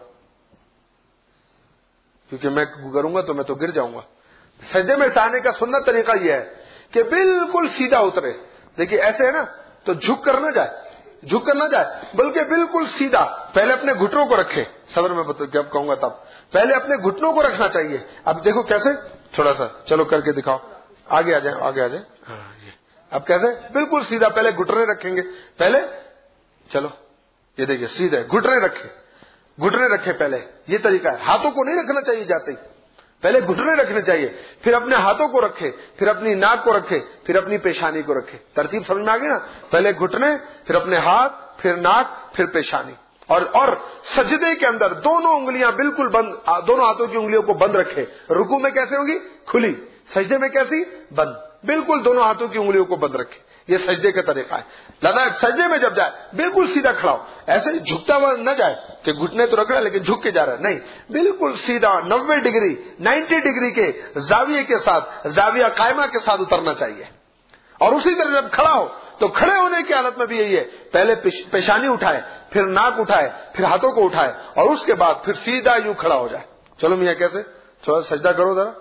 کیونکہ میں کروں گا تو میں تو گر جاؤں گا. سجدے میں جانے کا سنت طریقہ یہ ہے کہ بالکل سیدھا اترے. دیکھیے ایسے ہے نا تو جھک کر نہ جائے بلکہ بالکل سیدھا. پہلے اپنے گھٹنوں کو رکھے، صبر میں جب کہوں گا تب پہلے اپنے گھٹنوں کو رکھنا چاہیے. اب دیکھو کیسے، تھوڑا سا چلو کر کے دکھاؤ، آگے آ جائیں. ہاں یہ اب کیسے بالکل سیدھا پہلے گھٹنے رکھیں گے. پہلے چلو یہ دیکھیے سیدھے گھٹنے رکھے پہلے. یہ طریقہ ہے. ہاتھوں کو نہیں رکھنا چاہیے جاتے ہی، پہلے گھٹنے رکھنے چاہیے، پھر اپنے ہاتھوں کو رکھے، پھر اپنی ناک کو رکھے، پھر اپنی پیشانی کو رکھے. ترتیب سمجھ میں آ گئی نا؟ پہلے گھٹنے، پھر اپنے ہاتھ، پھر ناک، پھر پیشانی. اور سجدے کے اندر دونوں انگلیاں بالکل بند، دونوں ہاتھوں کی انگلیوں کو بند رکھے. رکوع میں کیسے ہوگی؟ کھلی. سجدے میں کیسی؟ بند. بالکل دونوں ہاتھوں کی انگلیوں کو بند رکھے. یہ سجدے کا طریقہ ہے. لہذا سجدے میں جب جائے بالکل سیدھا کھڑا ہو، ایسے جھکتا ہوا نہ جائے کہ گھٹنے تو رکھ رہا ہے لیکن جھک کے جا رہا ہے، نہیں، بالکل سیدھا 90 ڈگری کے زاویے کے ساتھ، زاویہ قائمہ کے ساتھ اترنا چاہیے. اور اسی طرح جب کھڑا ہو تو کھڑے ہونے کی حالت میں بھی یہی ہے، پہلے پیشانی اٹھائے، پھر ناک اٹھائے، پھر ہاتھوں کو اٹھائے، اور اس کے بعد پھر سیدھا یوں کھڑا ہو جائے. چلو میاں کیسے؟ تھوڑا سجدہ کرو ذرا.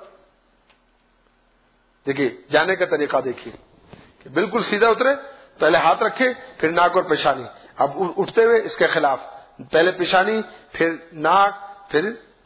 دیکھیے جانے کا طریقہ دیکھیے کہ بالکل سیدھا اترے، پہلے ہاتھ رکھے، پھر ناک اور پیشانی. اب اٹھتے ہوئے اس کے خلاف، پہلے پیشانی، پھر ناک، پھر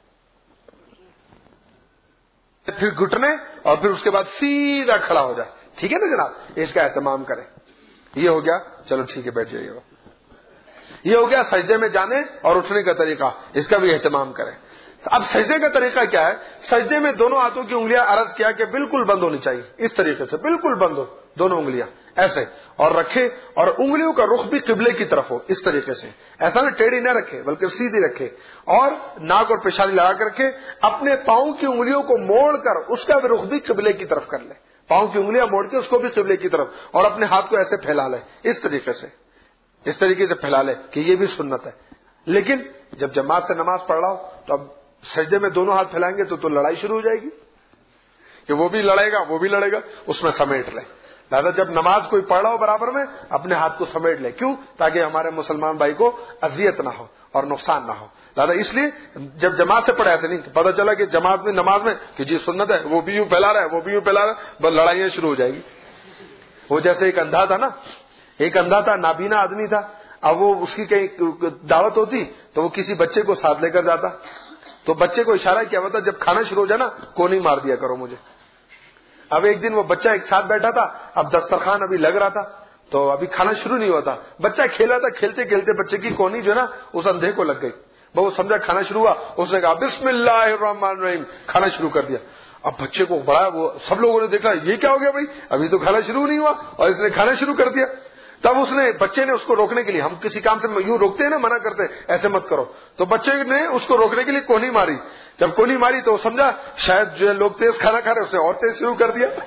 گھٹنے، اور پھر اس کے بعد سیدھا کھڑا ہو جائے. ٹھیک ہے نا جناب؟ اس کا اہتمام کریں. یہ ہو گیا. چلو ٹھیک ہے، بیٹھ جائیے. یہ ہو گیا سجدے میں جانے اور اٹھنے کا طریقہ، اس کا بھی اہتمام کریں. اب سجدے کا طریقہ کیا ہے؟ سجدے میں دونوں ہاتھوں کی انگلیاں عرض کیا کہ بالکل بند ہونی چاہیے، اس طریقے سے بالکل بند ہو دونوں انگلیاں ایسے، اور رکھے، اور انگلیوں کا رخ بھی قبلے کی طرف ہو اس طریقے سے. ایسا نہ ٹیڑھی نہ رکھے بلکہ سیدھی رکھے، اور ناک اور پیشانی لگا کر رکھے. اپنے پاؤں کی انگلیوں کو موڑ کر اس کا بھی رخ بھی قبلے کی طرف کر لے. پاؤں کی انگلیاں موڑ کے اس کو بھی قبلے کی طرف، اور اپنے ہاتھ کو ایسے پھیلا لے اس طریقے سے، اس طریقے سے پھیلا لے کہ یہ بھی سنت ہے. لیکن جب جماعت سے نماز پڑھ رہا ہو تو اب سجدے میں دونوں ہاتھ پھیلائیں گے تو لڑائی شروع ہو جائے گی کہ وہ بھی لڑے گا وہ بھی لڑے گا. اس میں سمیٹ لے. لہٰذا جب نماز کوئی پڑھ رہا ہو برابر میں اپنے ہاتھ کو سمیٹ لے. کیوں؟ تاکہ ہمارے مسلمان بھائی کو اذیت نہ ہو اور نقصان نہ ہو. لہٰذا اس لیے جب جماعت سے پڑھے ایسے نہیں پتہ چلا کہ جماعت میں نماز میں کہ جی سنت ہے، وہ بھی یوں پھیلا رہا ہے وہ بھی یوں پھیلا رہا ہے، بس لڑائیاں شروع ہو جائے گی. وہ جیسے ایک اندھا تھا نا، ایک اندھا تھا، نابینا آدمی تھا. اب وہ اس کی کہیں دعوت ہوتی تو وہ کسی بچے کو ساتھ لے کر جاتا، تو بچے کو اشارہ کیا ہوتا جب کھانا شروع ہو جائے نا کونی مار دیا کرو مجھے. اب ایک دن وہ بچہ ایک ساتھ بیٹھا تھا، اب دسترخوان ابھی لگ رہا تھا تو ابھی کھانا شروع نہیں ہوتا. بچہ کھیلا تھا، کھیلتے کھیلتے بچے کی کونی جو ہے نا اس اندھے کو لگ گئی. وہ سمجھا کھانا شروع ہوا، اس نے کہا بسم اللہ الرحمن الرحیم، کھانا شروع کر دیا. اب بچے کو بڑا وہ سب لوگوں نے دیکھا یہ کیا ہو گیا بھائی، ابھی تو کھانا شروع نہیں ہوا اور اس نے کھانا شروع کر دیا. تب بچے نے اس کو روکنے کے لیے، ہم کسی کام سے یوں روکتے ہیں نا، منع کرتے ہیں ایسے مت کرو، تو بچے نے اس کو روکنے کے لیے کونی ماری. جب کونی ماری تو سمجھا شاید جو لوگ تیز کھانا کھا رہے اس نے اور تیز شروع کر دیا.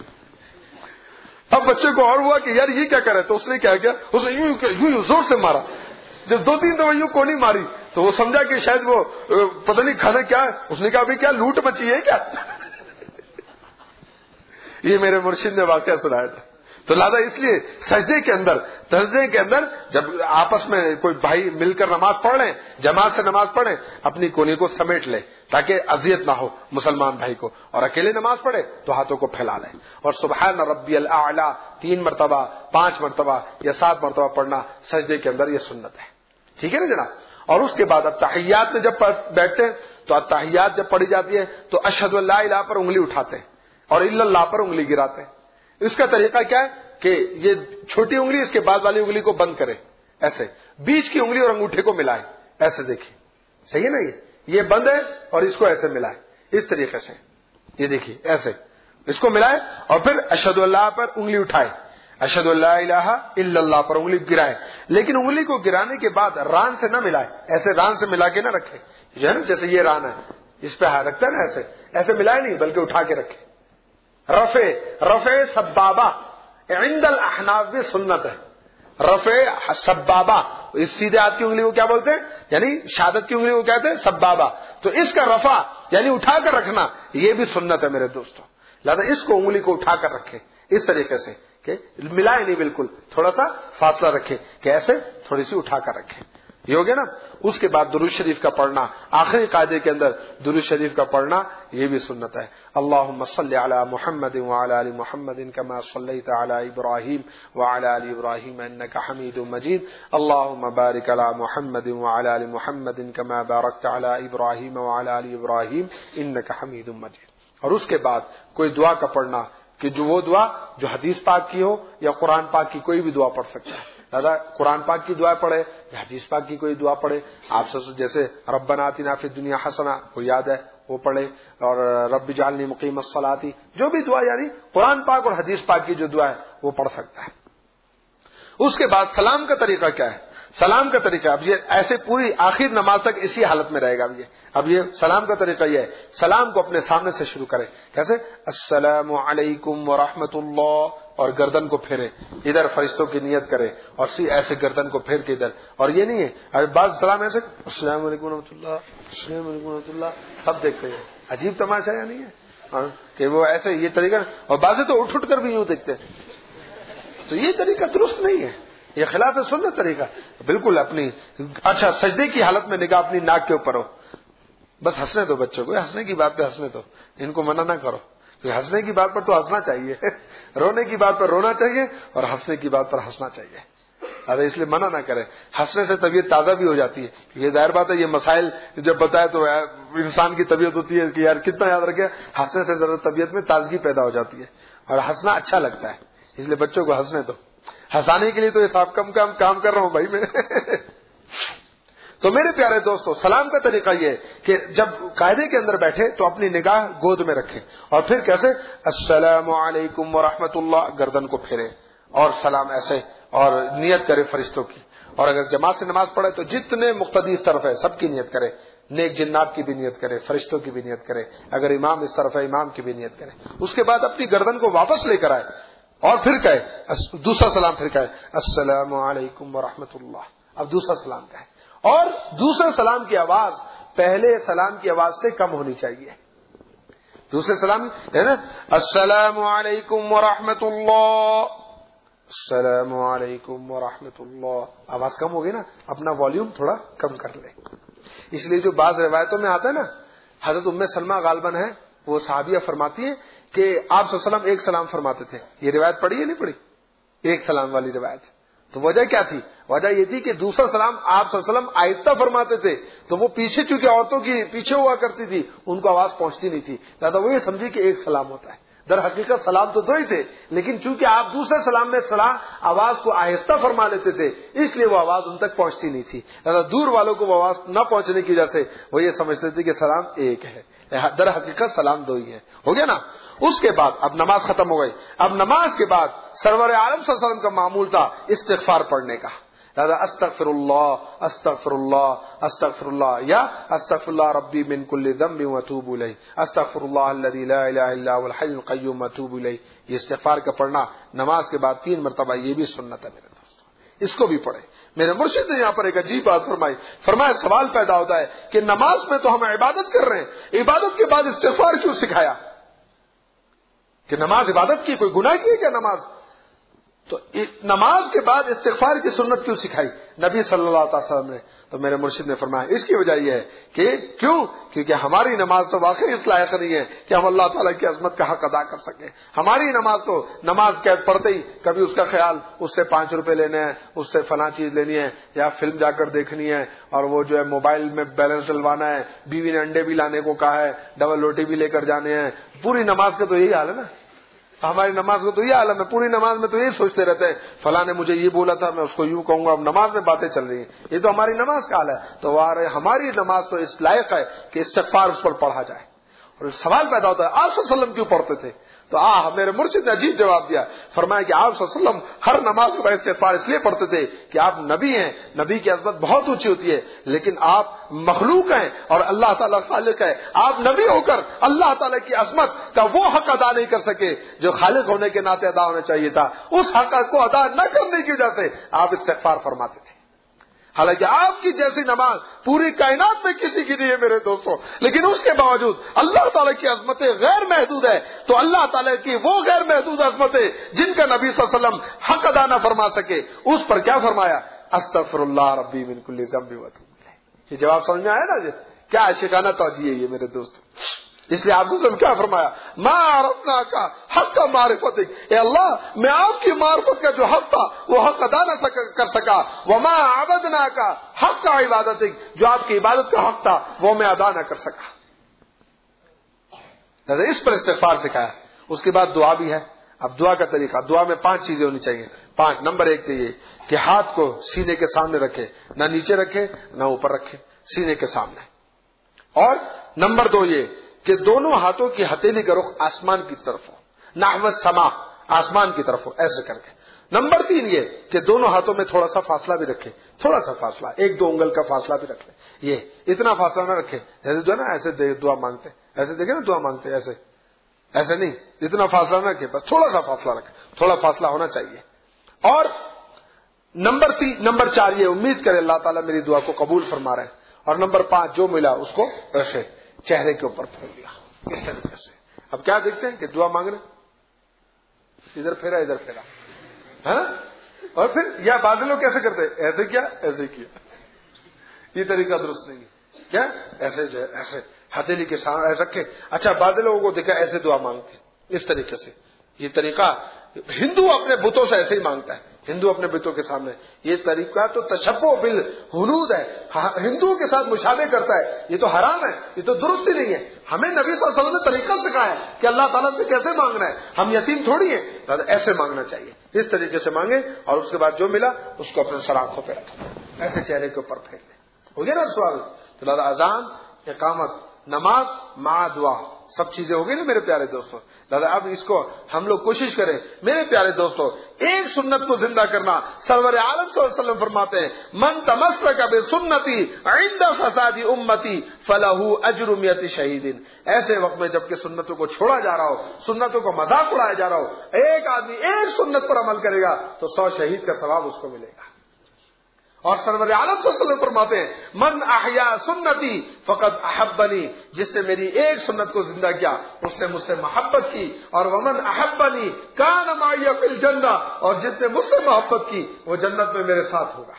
اب بچے کو اور ہوا کہ یار یہ کیا کر رہے، تو اس نے کیا کیا، اس نے یوں زور سے مارا. جب 2-3 دفعہ یوں کونی ماری تو وہ سمجھا کہ شاید وہ پتہ نہیں کھانا کیا ہے. اس نے کہا ابھی کیا لوٹ مچی ہے کیا. یہ میرے مرشد نے واقعہ سنایا تھا. تو لہٰذا اس لیے سجدے کے اندر جب آپس میں کوئی بھائی مل کر نماز پڑھ لیں، جماعت سے نماز پڑھیں، اپنی کونی کو سمیٹ لیں تاکہ اذیت نہ ہو مسلمان بھائی کو. اور اکیلے نماز پڑھے تو ہاتھوں کو پھیلا لیں. اور سبحان ربی الاعلی 3 مرتبہ 5 مرتبہ یا 7 مرتبہ پڑھنا سجدے کے اندر یہ سنت ہے. ٹھیک ہے نا جناب؟ اور اس کے بعد اب تحیات میں جب بیٹھتے ہیں تو تحیات جب پڑھی جاتی ہے تو اشہد ان لا الہ پر انگلی اٹھاتے ہیں اور الا اللہ پر انگلی گراتے ہیں. اس کا طریقہ کیا ہے کہ یہ چھوٹی انگلی اس کے بعد والی انگلی کو بند کرے، ایسے بیچ کی انگلی اور انگوٹھے کو ملائے، ایسے دیکھیے صحیح ہے نا، یہ بند ہے اور اس کو ایسے ملائے اس طریقے سے. یہ دیکھیے ایسے اس کو ملائے اور پھر اشہد اللہ پر انگلی اٹھائے، اشہد اللہ الہ الا اللہ پر انگلی گرائے. لیکن انگلی کو گرانے کے بعد ران سے نہ ملائے، ایسے ران سے ملا کے نہ رکھے، جو ہے نا جیسے یہ ران ہے اس پہ رکھتا ہے نا، ایسے ملائے نہیں بلکہ اٹھا کے رکھے. رفع سبابہ عند الاحناف بھی سنت ہے. رفع سبابہ، اس سیدھے ہاتھ کی انگلی کو کیا بولتے ہیں، یعنی شہادت کی انگلی کو کہتے ہیں سبابہ. تو اس کا رفع یعنی اٹھا کر رکھنا یہ بھی سنت ہے میرے دوستوں. لہذا اس کو انگلی کو اٹھا کر رکھے اس طریقے سے کہ ملائے نہیں، بالکل تھوڑا سا فاصلہ رکھے کہ ایسے تھوڑی سی اٹھا کر رکھے. یہ ہو گیا نا. اس کے بعد درود شریف کا پڑھنا، آخری قاعدے کے اندر درود شریف کا پڑھنا یہ بھی سنت ہے. اللہم صلی علی محمد وعلی آل محمد کما صلیت علی ابراہیم وعلی آل ابراہیم انک حمید مجید. اللہم بارک علی محمد وعلی آل محمد کما بارکت علی ابراہیم وعلی آل ابراہیم انک حمید مجید. اور اس کے بعد کوئی دعا کا پڑھنا کہ جو وہ دعا جو حدیث پاک کی ہو یا قرآن پاک کی کوئی بھی دعا پڑھ سکتا ہے. دادا قرآن پاک کی دعا پڑھے یا حدیث پاک کی کوئی دعا پڑھے. آپ سے جیسے ربنا آتنا فی الدنیا حسنہ وہ یاد ہے وہ پڑھے، اور رب اجعلنی مقیم الصلاۃ، جو بھی دعا یعنی قرآن پاک اور حدیث پاک کی جو دعا ہے وہ پڑھ سکتا ہے. اس کے بعد سلام کا طریقہ کیا ہے؟ سلام کا طریقہ اب یہ ایسے پوری آخر نماز تک اسی حالت میں رہے گا. اب یہ سلام کا طریقہ یہ ہے، سلام کو اپنے سامنے سے شروع کریں. کیسے؟ السلام علیکم ورحمۃ اللہ، اور گردن کو پھیرے ادھر، فرشتوں کی نیت کرے اور ایسے گردن کو پھیر کے ادھر. اور یہ نہیں ہے ابھی بعض سلام ایسے السلام علیکم ورحمۃ اللہ، السلام علیکم ورحمۃ اللہ، سب دیکھتے ہیں. عجیب تماشا یا نہیں ہے کہ وہ ایسے یہ طریقہ. اور بعض تو اٹھ کر بھی یوں دیکھتے ہیں تو یہ طریقہ درست نہیں ہے، یہ خلاف سنت طریقہ. بالکل اپنی اچھا سجدے کی حالت میں نگاہ اپنی ناک کے اوپر ہو، بس ہنسنے دو بچوں کو، ہنسنے کی بات پہ ہنسنے دو، ان کو منع نہ کرو، کیونکہ ہنسنے کی بات پر تو ہنسنا چاہیے، رونے کی بات پر رونا چاہیے اور ہنسنے کی بات پر ہنسنا چاہیے. ارے اس لیے منع نہ کریں، ہنسنے سے طبیعت تازہ بھی ہو جاتی ہے. یہ ظاہر بات ہے، یہ مسائل جب بتائے تو انسان کی طبیعت ہوتی ہے کہ یار کتنا یاد رکھے، ہنسنے سے ذرا طبیعت میں تازگی پیدا ہو جاتی ہے اور ہنسنا اچھا لگتا ہے. اس لیے بچوں کو ہنسنے دو، ہنسانے کے لیے تو یہ صاحب کام کر رہا ہوں بھائی میں. تو میرے پیارے دوستو، سلام کا طریقہ یہ ہے کہ جب قاعدے کے اندر بیٹھے تو اپنی نگاہ گود میں رکھیں اور پھر کیسے السلام علیکم ورحمۃ اللہ، گردن کو پھیرے اور سلام ایسے، اور نیت کرے فرشتوں کی. اور اگر جماعت سے نماز پڑھے تو جتنے مقتدی اس طرف ہے سب کی نیت کرے، نیک جنات کی بھی نیت کرے، فرشتوں کی بھی نیت کرے، اگر امام اس طرف ہے امام کی بھی نیت کرے. اس کے بعد اپنی گردن کو واپس لے کر آئے اور پھر کہے دوسرا سلام، پھر کہے السلام علیکم ورحمۃ اللہ. اب دوسرا سلام کہے اور دوسرے سلام کی آواز پہلے سلام کی آواز سے کم ہونی چاہیے. دوسرے سلام ہے نا السلام علیکم ورحمۃ اللہ، السلام علیکم ورحمۃ اللہ، آواز کم ہوگی نا، اپنا والیوم تھوڑا کم کر لے. اس لیے جو بعض روایتوں میں آتا ہے نا، حضرت ام سلمہ غالباً ہے وہ صحابیہ فرماتی ہے کہ آپ صلی اللہ علیہ وسلم ایک سلام فرماتے تھے. یہ روایت پڑھی ہے نہیں پڑھی؟ ایک سلام والی روایت. تو وجہ کیا تھی؟ وجہ یہ تھی کہ دوسرا سلام آپ صلی اللہ علیہ وسلم آہستہ فرماتے تھے، تو وہ پیچھے چونکہ عورتوں کی پیچھے ہوا کرتی تھی ان کو آواز پہنچتی نہیں تھی، لہٰذا وہ یہ سمجھی کہ ایک سلام ہوتا ہے. در حقیقت سلام تو دو ہی تھے، لیکن چونکہ آپ دوسرے سلام میں آواز کو آہستہ فرما لیتے تھے اس لیے وہ آواز ان تک پہنچتی نہیں تھی. دور والوں کو وہ آواز نہ پہنچنے کی وجہ سے وہ یہ سمجھتے تھے کہ سلام ایک ہے، در حقیقت سلام دو ہی ہے. ہو گیا نا؟ اس کے بعد اب نماز ختم ہو گئی. اب نماز کے بعد سرور عالم صلی اللہ علیہ وسلم کا معمول تھا استغفار پڑھنے کا. استغفر اللہ استغفر اللہ استغفر اللہ، یا استغفر اللہ ربی من کل ذنب واتوب الیہ، استغفر اللہ الذی لا الہ الا هو الحی القیوم واتوب الیہ. یہ استغفار کا پڑھنا نماز کے بعد 3 مرتبہ، یہ بھی سنت ہے میرے دوستو، اس کو بھی پڑھیں. میرے مرشد نے یہاں پر ایک عجیب بات فرمایا سوال پیدا ہوتا ہے کہ نماز میں تو ہم عبادت کر رہے ہیں، عبادت کے بعد استغفار کیوں سکھایا؟ کہ نماز عبادت کی، کوئی گناہ کی ہے کیا نماز؟ تو نماز کے بعد استغفار کی سنت کیوں سکھائی نبی صلی اللہ علیہ وسلم نے؟ تو میرے مرشد نے فرمایا اس کی وجہ یہ ہے کہ کیونکہ ہماری نماز تو واقعی اس لائق نہیں ہے کہ ہم اللہ تعالیٰ کی عظمت کا حق ادا کر سکیں. ہماری نماز پڑھتے ہی کبھی اس کا خیال اس سے 5 روپے لینے ہیں، اس سے فلاں چیز لینی ہے، یا فلم جا کر دیکھنی ہے، اور وہ جو ہے موبائل میں بیلنس ڈلوانا ہے، بیوی نے انڈے بھی لانے کو کہا ہے، ڈبل روٹی بھی لے کر جانے ہیں. پوری نماز کا تو یہی حال ہے نا، ہماری نماز کو تو یہ عالم ہے. پوری نماز میں تو یہی سوچتے رہتے ہیں فلاں نے مجھے یہ بولا تھا میں اس کو یوں کہوں گا. اب نماز میں باتیں چل رہی ہیں، یہ تو ہماری نماز کا حال ہے. تو ہماری نماز تو اس لائق ہے کہ استغفار اس پر پڑھا جائے. اور سوال پیدا ہوتا ہے آپ صلی اللہ علیہ وسلم کیوں پڑھتے تھے؟ تو میرے مرشد نے عجیب جواب دیا، فرمایا کہ آپ صلی اللہ علیہ وسلم ہر نماز کا استغفار اس لیے پڑھتے تھے کہ آپ نبی ہیں، نبی کی عظمت بہت اونچی ہوتی ہے، لیکن آپ مخلوق ہیں اور اللہ تعالیٰ خالق ہے. آپ نبی ہو کر اللہ تعالیٰ کی عظمت کا وہ حق ادا نہیں کر سکے جو خالق ہونے کے ناطے ادا ہونا چاہیے تھا. اس حق کو ادا نہ کرنے کی وجہ سے آپ استغفار فرماتے تھے. حالانکہ آپ کی جیسی نماز پوری کائنات میں کسی کی نہیں ہے میرے دوستوں، لیکن اس کے باوجود اللہ تعالیٰ کی عظمتیں غیر محدود ہے. تو اللہ تعالیٰ کی وہ غیر محدود عظمتیں جن کا نبی صلی اللہ علیہ وسلم حق ادا نہ فرما سکے، اس پر کیا فرمایا؟ استغفر اللہ ربی من کل ذنب واتوب الیہ. یہ جواب سمجھ میں آیا نا؟ کیا عاشقانہ توجیہ ہے یہ میرے دوستوں. اس لیے آپ نے کیا فرمایا؟ ما عرفنا کا حق کا معرفت، اے اللہ میں آپ کی معرفت کا جو حق تھا وہ حق ادا نہ کر سکا. وما عبدنا کا حق کا عبادت، جو آپ کی عبادت کا حق تھا وہ میں ادا نہ کر سکا. اس پر استغفار سکھایا. اس کے بعد دعا بھی ہے. اب دعا کا طریقہ، دعا میں 5 چیزیں ہونی چاہیے. 5 نمبر 1 تو یہ کہ ہاتھ کو سینے کے سامنے رکھے، نہ نیچے رکھے نہ اوپر رکھے، سینے کے سامنے. اور نمبر 2 یہ کہ دونوں ہاتھوں کی ہتھیلی کا رخ آسمان کی طرف ہو، نحو السماء، آسمان کی طرف ہو ایسے کر کے. نمبر 3 یہ کہ دونوں ہاتھوں میں تھوڑا سا فاصلہ بھی رکھے، تھوڑا سا فاصلہ، 1-2 انگل کا فاصلہ بھی رکھ لیں. یہ اتنا فاصلہ نہ رکھے جیسے جو ہے نا ایسے دعا مانگتے، ایسے دیکھیں نا دعا مانگتے ایسے نہیں، اتنا فاصلہ نہ رکھے، بس تھوڑا سا فاصلہ رکھے، تھوڑا فاصلہ ہونا چاہیے. اور نمبر 4 یہ امید کرے اللہ تعالیٰ میری دعا کو قبول فرما رہے ہیں. اور نمبر 5 جو ملا اس کو ایسے چہرے کے اوپر پھیر دیا اس طریقے سے. اب کیا دیکھتے ہیں کہ دعا مانگ رہے، ادھر پھیرا ادھر پھیرا، ہاں؟ اور پھر یا بعض لوگ کیسے کرتے ہیں، ایسے کیا ایسے کیا، یہ طریقہ درست نہیں ہے. کیا ایسے جو ہے ایسے ہتھیلی کے سامنے ایسے رکھے. اچھا بعض لوگوں کو دیکھا ایسے دعا مانگتے اس طریقے سے. یہ طریقہ ہندو اپنے بتوں سے ایسے ہی مانگتا ہے، ہندو اپنے بتوں کے سامنے. یہ طریقہ تو تشبہ بالحنود ہے، ہندوؤں کے ساتھ مشابہ کرتا ہے. یہ تو حرام ہے، یہ تو درست ہی نہیں ہے. ہمیں نبی صلی اللہ علیہ وسلم نے طریقہ سکھایا ہے کہ اللہ تعالیٰ سے کیسے مانگنا ہے. ہم یتیم تھوڑی ہیں، ایسے مانگنا چاہیے. اس طریقے سے مانگے اور اس کے بعد جو ملا اس کو اپنے سر آنکھوں پہ رکھیں، ایسے چہرے کے اوپر پھیر لیں. ہو گیا نا سوال؟ تو لہٰذا اذان، اقامت، نماز، مع دعا، سب چیزیں ہو گئی نا میرے پیارے دوستوں. لہٰذا اب اس کو ہم لوگ کوشش کریں میرے پیارے دوستوں، ایک سنت کو زندہ کرنا. سرور عالم صلی اللہ علیہ وسلم فرماتے ہیں من تمسک بسنتی عند فساد امتی فلہ اجر 100 شہید. ایسے وقت میں جبکہ سنتوں کو چھوڑا جا رہا ہو، سنتوں کو مذاق اڑایا جا رہا ہو، ایک آدمی ایک سنت پر عمل کرے گا تو 100 شہید کا ثواب اس کو ملے گا. اور سرور عالم صلی اللہ علیہ وسلم فرماتے ہیں من احیا سنتی فقد احبنی، جس نے میری ایک سنت کو زندہ کیا اس نے مجھ سے محبت کی. اور ومن احبنی کان معی فی الجنہ، اور جس نے مجھ سے محبت کی وہ جنت میں میرے ساتھ ہوگا.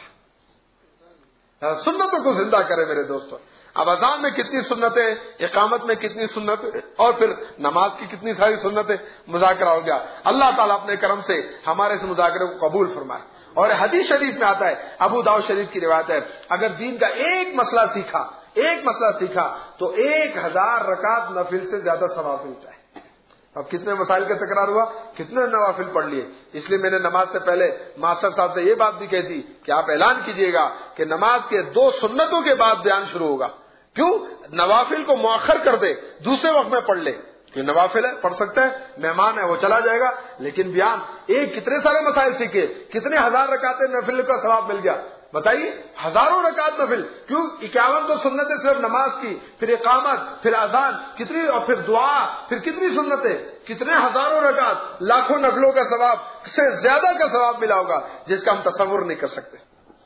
سنتوں کو زندہ کرے میرے دوستوں. اب اذان میں کتنی سنتیں، اقامت میں کتنی سنتیں، اور پھر نماز کی کتنی ساری سنتیں. مذاکرہ ہو گیا. اللہ تعالیٰ اپنے کرم سے ہمارے اس مذاکرے کو قبول فرمائے. اور حدیث شریف میں آتا ہے، ابو داؤد شریف کی روایت ہے، اگر دین کا ایک مسئلہ سیکھا تو 1000 رکعت نفل سے زیادہ ثواب ملتا ہے. اب کتنے مسائل کا تکرار ہوا، کتنے نوافل پڑھ لیے. اس لیے میں نے نماز سے پہلے ماسٹر صاحب سے یہ بات بھی کہی تھی کہ آپ اعلان کیجئے گا کہ نماز کے 2 سنتوں کے بعد بیان شروع ہوگا. کیوں؟ نوافل کو مؤخر کر دے، دوسرے وقت میں پڑھ لے. یہ نوافل ہے، پڑھ سکتا ہے، مہمان ہے وہ چلا جائے گا. لیکن بیان ایک کتنے سارے مسائل سیکھے، کتنے 1000 رکعتیں نفل کا ثواب مل گیا. بتائیے، ہزاروں رکعت نفل. کیوں؟ 51 تو سنتیں صرف نماز کی، پھر اقامت، پھر اذان کتنی، اور پھر دعا، پھر کتنی سنتیں، کتنے ہزاروں رکعت، لاکھوں نفلوں کا ثواب سے زیادہ کا ثواب ملا ہوگا جس کا ہم تصور نہیں کر سکتے.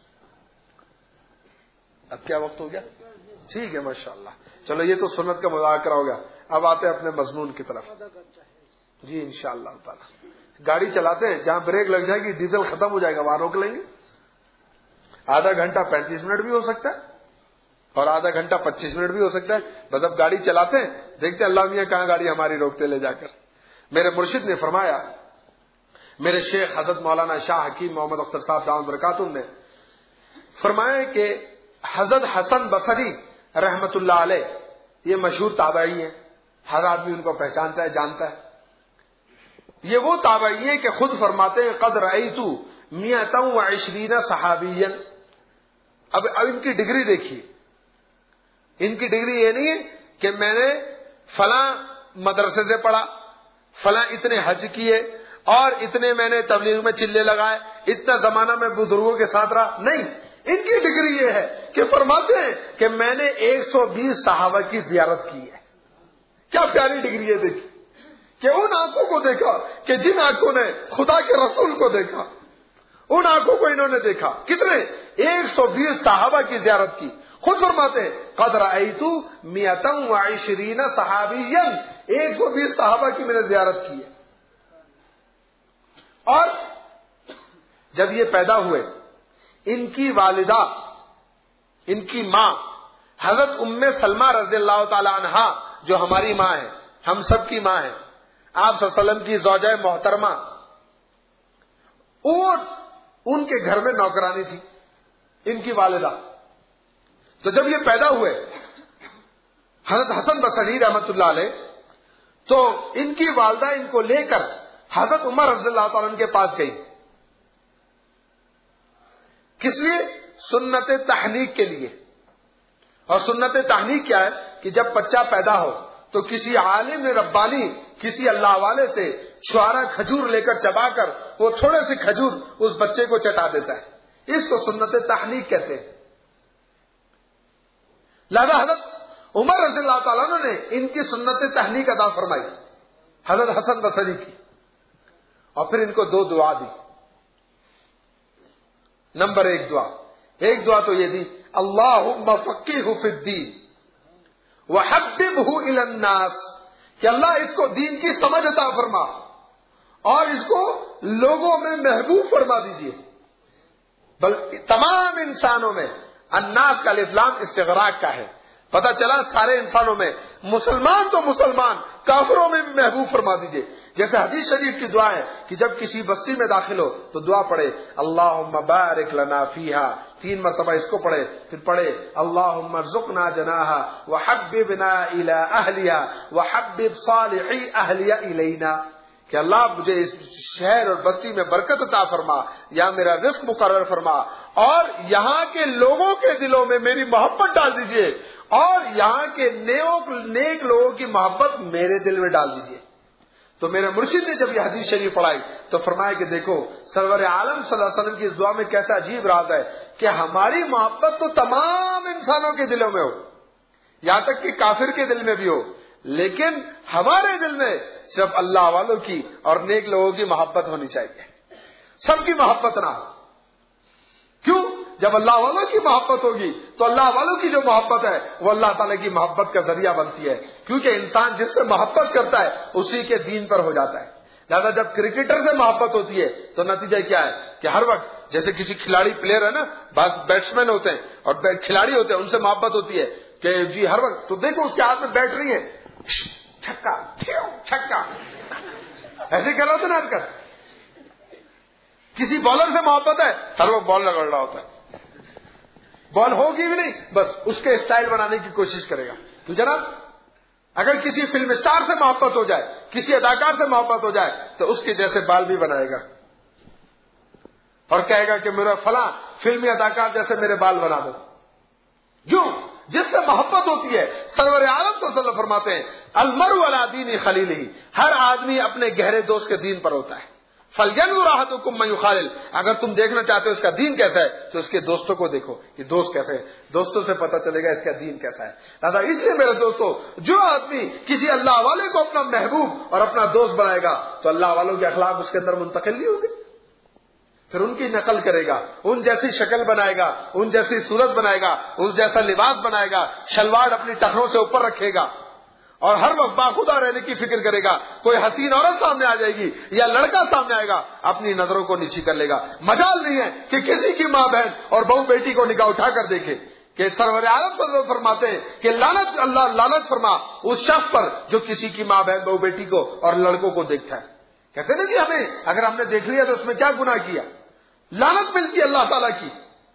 اب کیا وقت ہو گیا؟ ٹھیک ہے ماشاءاللہ. چلو یہ تو سنت کا مذاکرہ ہو گیا. اب آتے ہیں اپنے مضمون کی طرف. جی انشاءاللہ تعالی گاڑی چلاتے ہیں، جہاں بریک لگ جائے گی ڈیزل ختم ہو جائے گا وہاں روک لیں گے. آدھا گھنٹہ 35 منٹ بھی ہو سکتا ہے اور آدھا گھنٹہ 25 منٹ بھی ہو سکتا ہے. بس اب گاڑی چلاتے ہیں، دیکھتے ہیں اللہ میاں کہاں گاڑی ہماری روکتے لے جا کر. میرے مرشد نے فرمایا، میرے شیخ حضرت مولانا شاہ حکیم محمد اختر صاحب دامت برکاتہم نے فرمایا کہ حضرت حسن بصری رحمت اللہ علیہ، یہ مشہور تابعی ہیں، ہر آدمی ان کو پہچانتا ہے، جانتا ہے. یہ وہ تابعی ہیں کہ خود فرماتے ہیں قد رأیت 120 صحابیا. اب ان کی ڈگری دیکھیے، ان کی ڈگری یہ نہیں ہے کہ میں نے فلاں مدرسے سے پڑھا، فلاں اتنے حج کیے اور اتنے میں نے تبلیغ میں چلے لگائے، اتنا زمانہ میں بزرگوں کے ساتھ رہا. نہیں، ان کی ڈگری یہ ہے کہ فرماتے ہیں کہ میں نے 120 صحابہ کی زیارت کی ہے. کیا پیاری ڈگری ہے دیکھی، کہ ان آنکھوں کو دیکھا کہ جن آنکھوں نے خدا کے رسول کو دیکھا، ان آنکھوں کو انہوں نے دیکھا. کتنے؟ 120 صحابہ کی زیارت کی. خود فرماتے ہیں قد رأیت 120 صحابیا، 120 صحابہ کی میں نے زیارت کی ہے. اور جب یہ پیدا ہوئے، ان کی والدہ، ان کی ماں حضرت ام سلمہ رضی اللہ تعالی عنہا جو ہماری ماں ہے، ہم سب کی ماں ہے، آپ صلی اللہ علیہ وسلم کی زوجہ محترمہ، اور ان کے گھر میں نوکرانی تھی ان کی والدہ. تو جب یہ پیدا ہوئے حضرت حسن بصری رحمت اللہ علیہ، تو ان کی والدہ ان کو لے کر حضرت عمر رضی اللہ تعالیٰ عنہ کے پاس گئی. کس لیے؟ سنت تحنیک کے لیے. اور سنت تحنیک کیا ہے کہ جب بچہ پیدا ہو تو کسی عالم ربانی، کسی اللہ والے سے چھوارا کھجور لے کر چبا کر وہ تھوڑے سے کھجور اس بچے کو چٹا دیتا ہے. اس کو سنت تحنیک کہتے ہیں. لہذا حضرت عمر رضی اللہ تعالیٰ عنہ نے ان کی سنت تحنیک ادا فرمائی حضرت حسن بصری کی، اور پھر ان کو 2 دعا دی. نمبر 1 دعا تو یہ دی، اللہم فقہہ فی الدین وحببہ الی الناس، کہ اللہ اس کو دین کی سمجھ عطا فرما اور اس کو لوگوں میں محبوب فرما دیجئے، بلکہ تمام انسانوں میں الناس کا الف لام استغراق کا ہے، پتہ چلا سارے انسانوں میں، مسلمان تو مسلمان، کافروں میں بھی محبوب فرما دیجئے۔ جیسے حدیث شریف کی دعا ہے کہ جب کسی بستی میں داخل ہو تو دعا پڑھے اللہم بارک لنا فیہا، 3 مرتبہ اس کو پڑھے، پھر پڑھے اللہم ارزقنا جناہا وحببنا الی اہلیہا وحبب صالحی اہلیہ الینا، کہ اللہ مجھے اس شہر اور بستی میں برکت عطا فرما، یا میرا رزق مقرر فرما، اور یہاں کے لوگوں کے دلوں میں میری محبت ڈال دیجئے، اور یہاں کے نیک لوگوں کی محبت میرے دل میں ڈال دیجئے۔ تو میرے مرشد نے جب یہ حدیث شریف پڑھائی تو فرمایا کہ دیکھو سرور عالم صلی اللہ علیہ وسلم کی اس دعا میں کیسا عجیب راز ہے کہ ہماری محبت تو تمام انسانوں کے دلوں میں ہو، یہاں تک کہ کافر کے دل میں بھی ہو، لیکن ہمارے دل میں صرف اللہ والوں کی اور نیک لوگوں کی محبت ہونی چاہیے، سب کی محبت نہ ہو۔ کیوں؟ جب اللہ والوں کی محبت ہوگی تو اللہ والوں کی جو محبت ہے وہ اللہ تعالیٰ کی محبت کا ذریعہ بنتی ہے، کیونکہ انسان جس سے محبت کرتا ہے اسی کے دین پر ہو جاتا ہے۔ لہٰذا جب کرکٹر سے محبت ہوتی ہے تو نتیجہ کیا ہے کہ ہر وقت جیسے کسی کھلاڑی پلیئر ہے نا، بعض بیٹسمین ہوتے ہیں اور کھلاڑی ہوتے ہیں، ان سے محبت ہوتی ہے کہ جی ہر وقت تو دیکھو اس کے ہاتھ میں بیٹ نہیں ہے، چھکا چھکا ایسے کر رہا ہوتا نا آج کل۔ کسی بالر سے محبت ہے، ہر وقت بال رگڑ رہا ہوتا ہے، بال ہوگی بھی نہیں، بس اس کے اسٹائل بنانے کی کوشش کرے گا۔ تو جناب اگر کسی فلم اسٹار سے محبت ہو جائے، کسی اداکار سے محبت ہو جائے تو اس کے جیسے بال بھی بنائے گا اور کہے گا کہ میرا فلاں فلمی اداکار جیسے میرے بال بنا دو۔ کیوں؟ جس سے محبت ہوتی ہے۔ سرور عالم صلی اللہ علیہ وسلم فرماتے ہیں المرء علی دین خلیلہ، ہر آدمی اپنے گہرے دوست کے دین پر ہوتا ہے۔ فَلْيَنْظُرْ أَحَدُكُمْ مَنْ يُخَالِلُ، اگر تم دیکھنا چاہتے ہو اس کا دین کیسا ہے تو اس کے دوستوں کو دیکھو کہ دوست کیسے ہے، دوستوں سے پتہ چلے گا اس کا دین کیسا ہے۔ دادا اس لیے میرے دوستو، جو آدمی کسی اللہ والے کو اپنا محبوب اور اپنا دوست بنائے گا تو اللہ والوں کے اخلاق اس کے اندر منتقل نہیں ہوں گے، پھر ان کی نقل کرے گا، ان جیسی شکل بنائے گا، ان جیسی صورت بنائے گا، ان جیسا لباس بنائے گا، شلوار اپنی ٹخنوں سے اوپر رکھے گا اور ہر وقت باخدا رہنے کی فکر کرے گا۔ کوئی حسین عورت سامنے آ جائے گی یا لڑکا سامنے آئے گا، اپنی نظروں کو نیچی کر لے گا۔ مجال نہیں ہے کہ کسی کی ماں بہن اور بہو بیٹی کو نگاہ اٹھا کر دیکھے، کہ سرور عالم صلی اللہ علیہ وسلم فرماتے ہیں کہ لعنت اللہ لعنت فرما اس شخص پر جو کسی کی ماں بہن بہو بیٹی کو اور لڑکوں کو دیکھتا ہے۔ کہتے ہیں جی ہمیں اگر ہم نے دیکھ لیا تو اس میں کیا گناہ کیا، لعنت ملتی ہے اللہ تعالیٰ کی۔